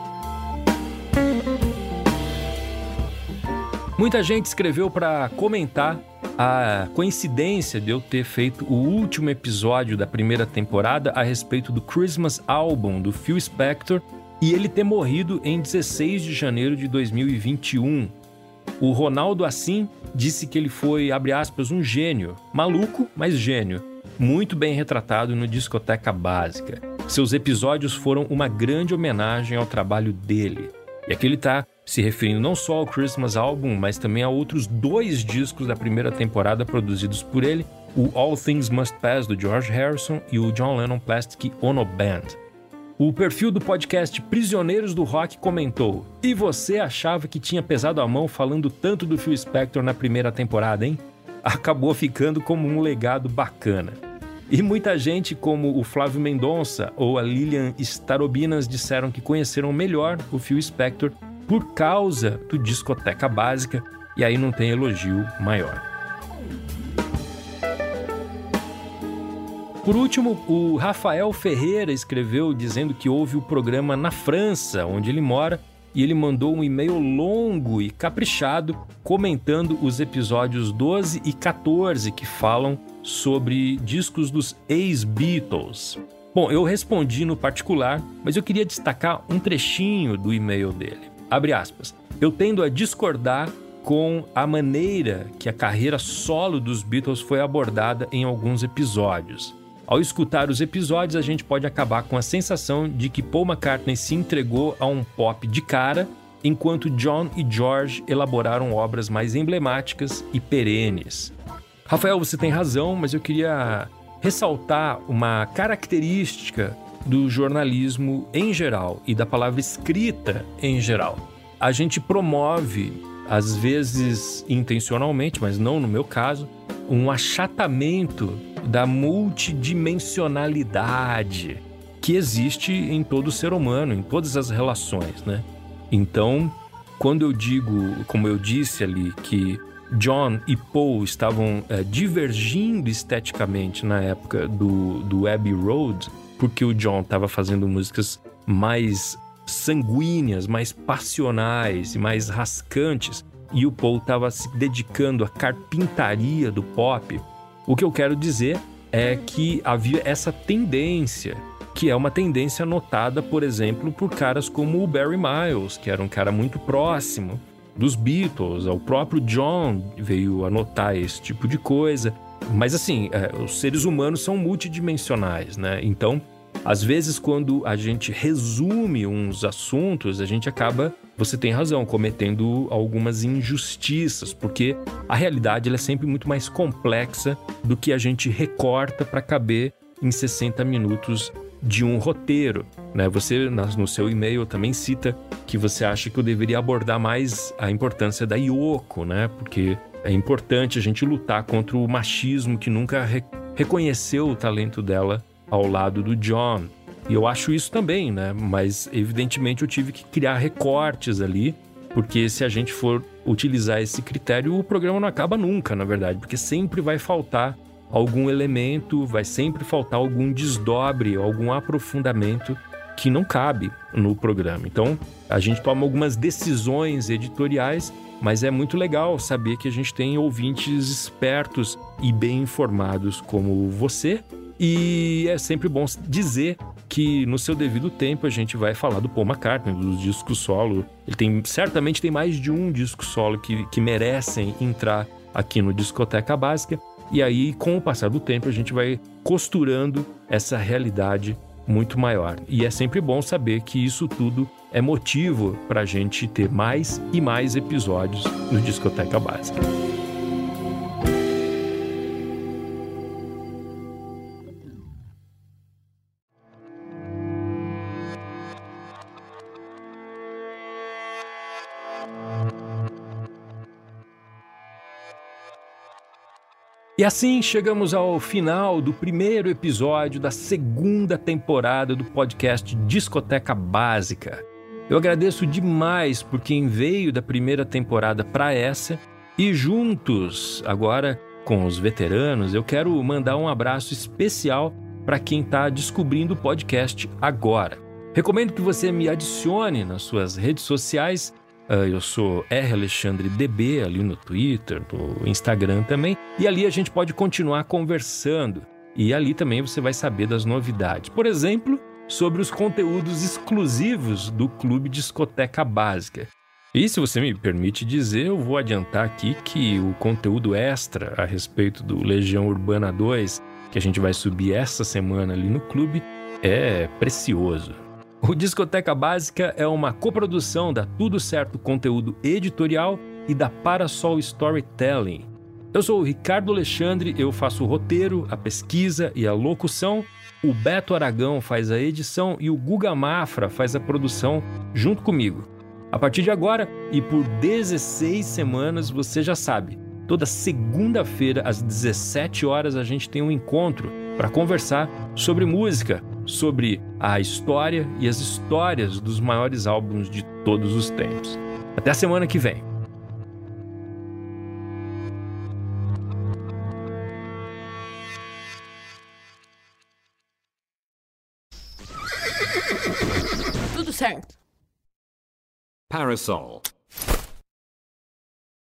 S1: Muita gente escreveu para comentar a coincidência de eu ter feito o último episódio da primeira temporada a respeito do Christmas Album do Phil Spector e ele ter morrido em 16 de janeiro de 2021. O Ronaldo Assim disse que ele foi, abre aspas, um gênio, maluco, mas gênio, muito bem retratado no Discoteca Básica. Seus episódios foram uma grande homenagem ao trabalho dele. E aqui ele está se referindo não só ao Christmas Album, mas também a outros 2 discos da primeira temporada produzidos por ele, o All Things Must Pass, do George Harrison, e o John Lennon Plastic Ono Band. O perfil do podcast Prisioneiros do Rock comentou: E você achava que tinha pesado a mão falando tanto do Phil Spector na primeira temporada, hein? Acabou ficando como um legado bacana. E muita gente, como o Flávio Mendonça ou a Lilian Starobinas, disseram que conheceram melhor o Phil Spector por causa do Discoteca Básica, e aí não tem elogio maior. Por último, o Rafael Ferreira escreveu dizendo que ouve o programa na França, onde ele mora, e ele mandou um e-mail longo e caprichado comentando os episódios 12 e 14 que falam sobre discos dos ex-Beatles. Bom, eu respondi no particular, mas eu queria destacar um trechinho do e-mail dele. Abre aspas. Eu tendo a discordar com a maneira que a carreira solo dos Beatles foi abordada em alguns episódios. Ao escutar os episódios, a gente pode acabar com a sensação de que Paul McCartney se entregou a um pop de cara enquanto John e George elaboraram obras mais emblemáticas e perenes. Rafael, você tem razão, mas eu queria ressaltar uma característica do jornalismo em geral e da palavra escrita em geral. A gente promove, às vezes intencionalmente, mas não no meu caso, um achatamento da multidimensionalidade que existe em todo ser humano, em todas as relações, né? Então, quando eu digo, como eu disse ali, que John e Paul estavam divergindo esteticamente na época do Abbey Road, porque o John estava fazendo músicas mais sanguíneas, mais passionais e mais rascantes, e o Paul estava se dedicando à carpintaria do pop. O que eu quero dizer é que havia essa tendência, que é uma tendência notada, por exemplo, por caras como o Barry Miles, que era um cara muito próximo dos Beatles. O próprio John veio a notar esse tipo de coisa. Mas assim, os seres humanos são multidimensionais, né? Então, às vezes, quando a gente resume uns assuntos, a gente acaba, você tem razão, cometendo algumas injustiças, porque a realidade ela é sempre muito mais complexa do que a gente recorta para caber em 60 minutos de um roteiro, né? Você, no seu e-mail, também cita que você acha que eu deveria abordar mais a importância da Yoko, né? Porque é importante a gente lutar contra o machismo que nunca reconheceu o talento dela ao lado do John. E eu acho isso também, né? Mas, evidentemente, eu tive que criar recortes ali, porque se a gente for utilizar esse critério, o programa não acaba nunca, na verdade, porque sempre vai faltar algum elemento, vai sempre faltar algum desdobre, algum aprofundamento que não cabe no programa. Então, a gente toma algumas decisões editoriais, mas é muito legal saber que a gente tem ouvintes espertos e bem informados como você. E é sempre bom dizer que no seu devido tempo a gente vai falar do Paul McCartney, dos discos solo. Ele certamente tem mais de um disco solo que merecem entrar aqui no Discoteca Básica. E aí, com o passar do tempo, a gente vai costurando essa realidade muito maior. E é sempre bom saber que isso tudo é motivo para a gente ter mais e mais episódios no Discoteca Básica. E assim chegamos ao final do primeiro episódio da segunda temporada do podcast Discoteca Básica. Eu agradeço demais por quem veio da primeira temporada para essa e juntos, agora com os veteranos, eu quero mandar um abraço especial para quem está descobrindo o podcast agora. Recomendo que você me adicione nas suas redes sociais. Eu sou RAlexandreDB ali no Twitter, no Instagram também. E ali a gente pode continuar conversando. E ali também você vai saber das novidades. Por exemplo, sobre os conteúdos exclusivos do Clube Discoteca Básica. E se você me permite dizer, eu vou adiantar aqui que o conteúdo extra a respeito do Legião Urbana 2, que a gente vai subir essa semana ali no clube, é precioso. O Discoteca Básica é uma coprodução da Tudo Certo Conteúdo Editorial e da Parasol Storytelling. Eu sou o Ricardo Alexandre, eu faço o roteiro, a pesquisa e a locução. O Beto Aragão faz a edição e o Guga Mafra faz a produção junto comigo. A partir de agora e por 16 semanas, você já sabe, toda segunda-feira às 17 horas a gente tem um encontro para conversar sobre música, sobre a história e as histórias dos maiores álbuns de todos os tempos. Até a semana que vem.
S4: Tudo certo.
S5: Parasol.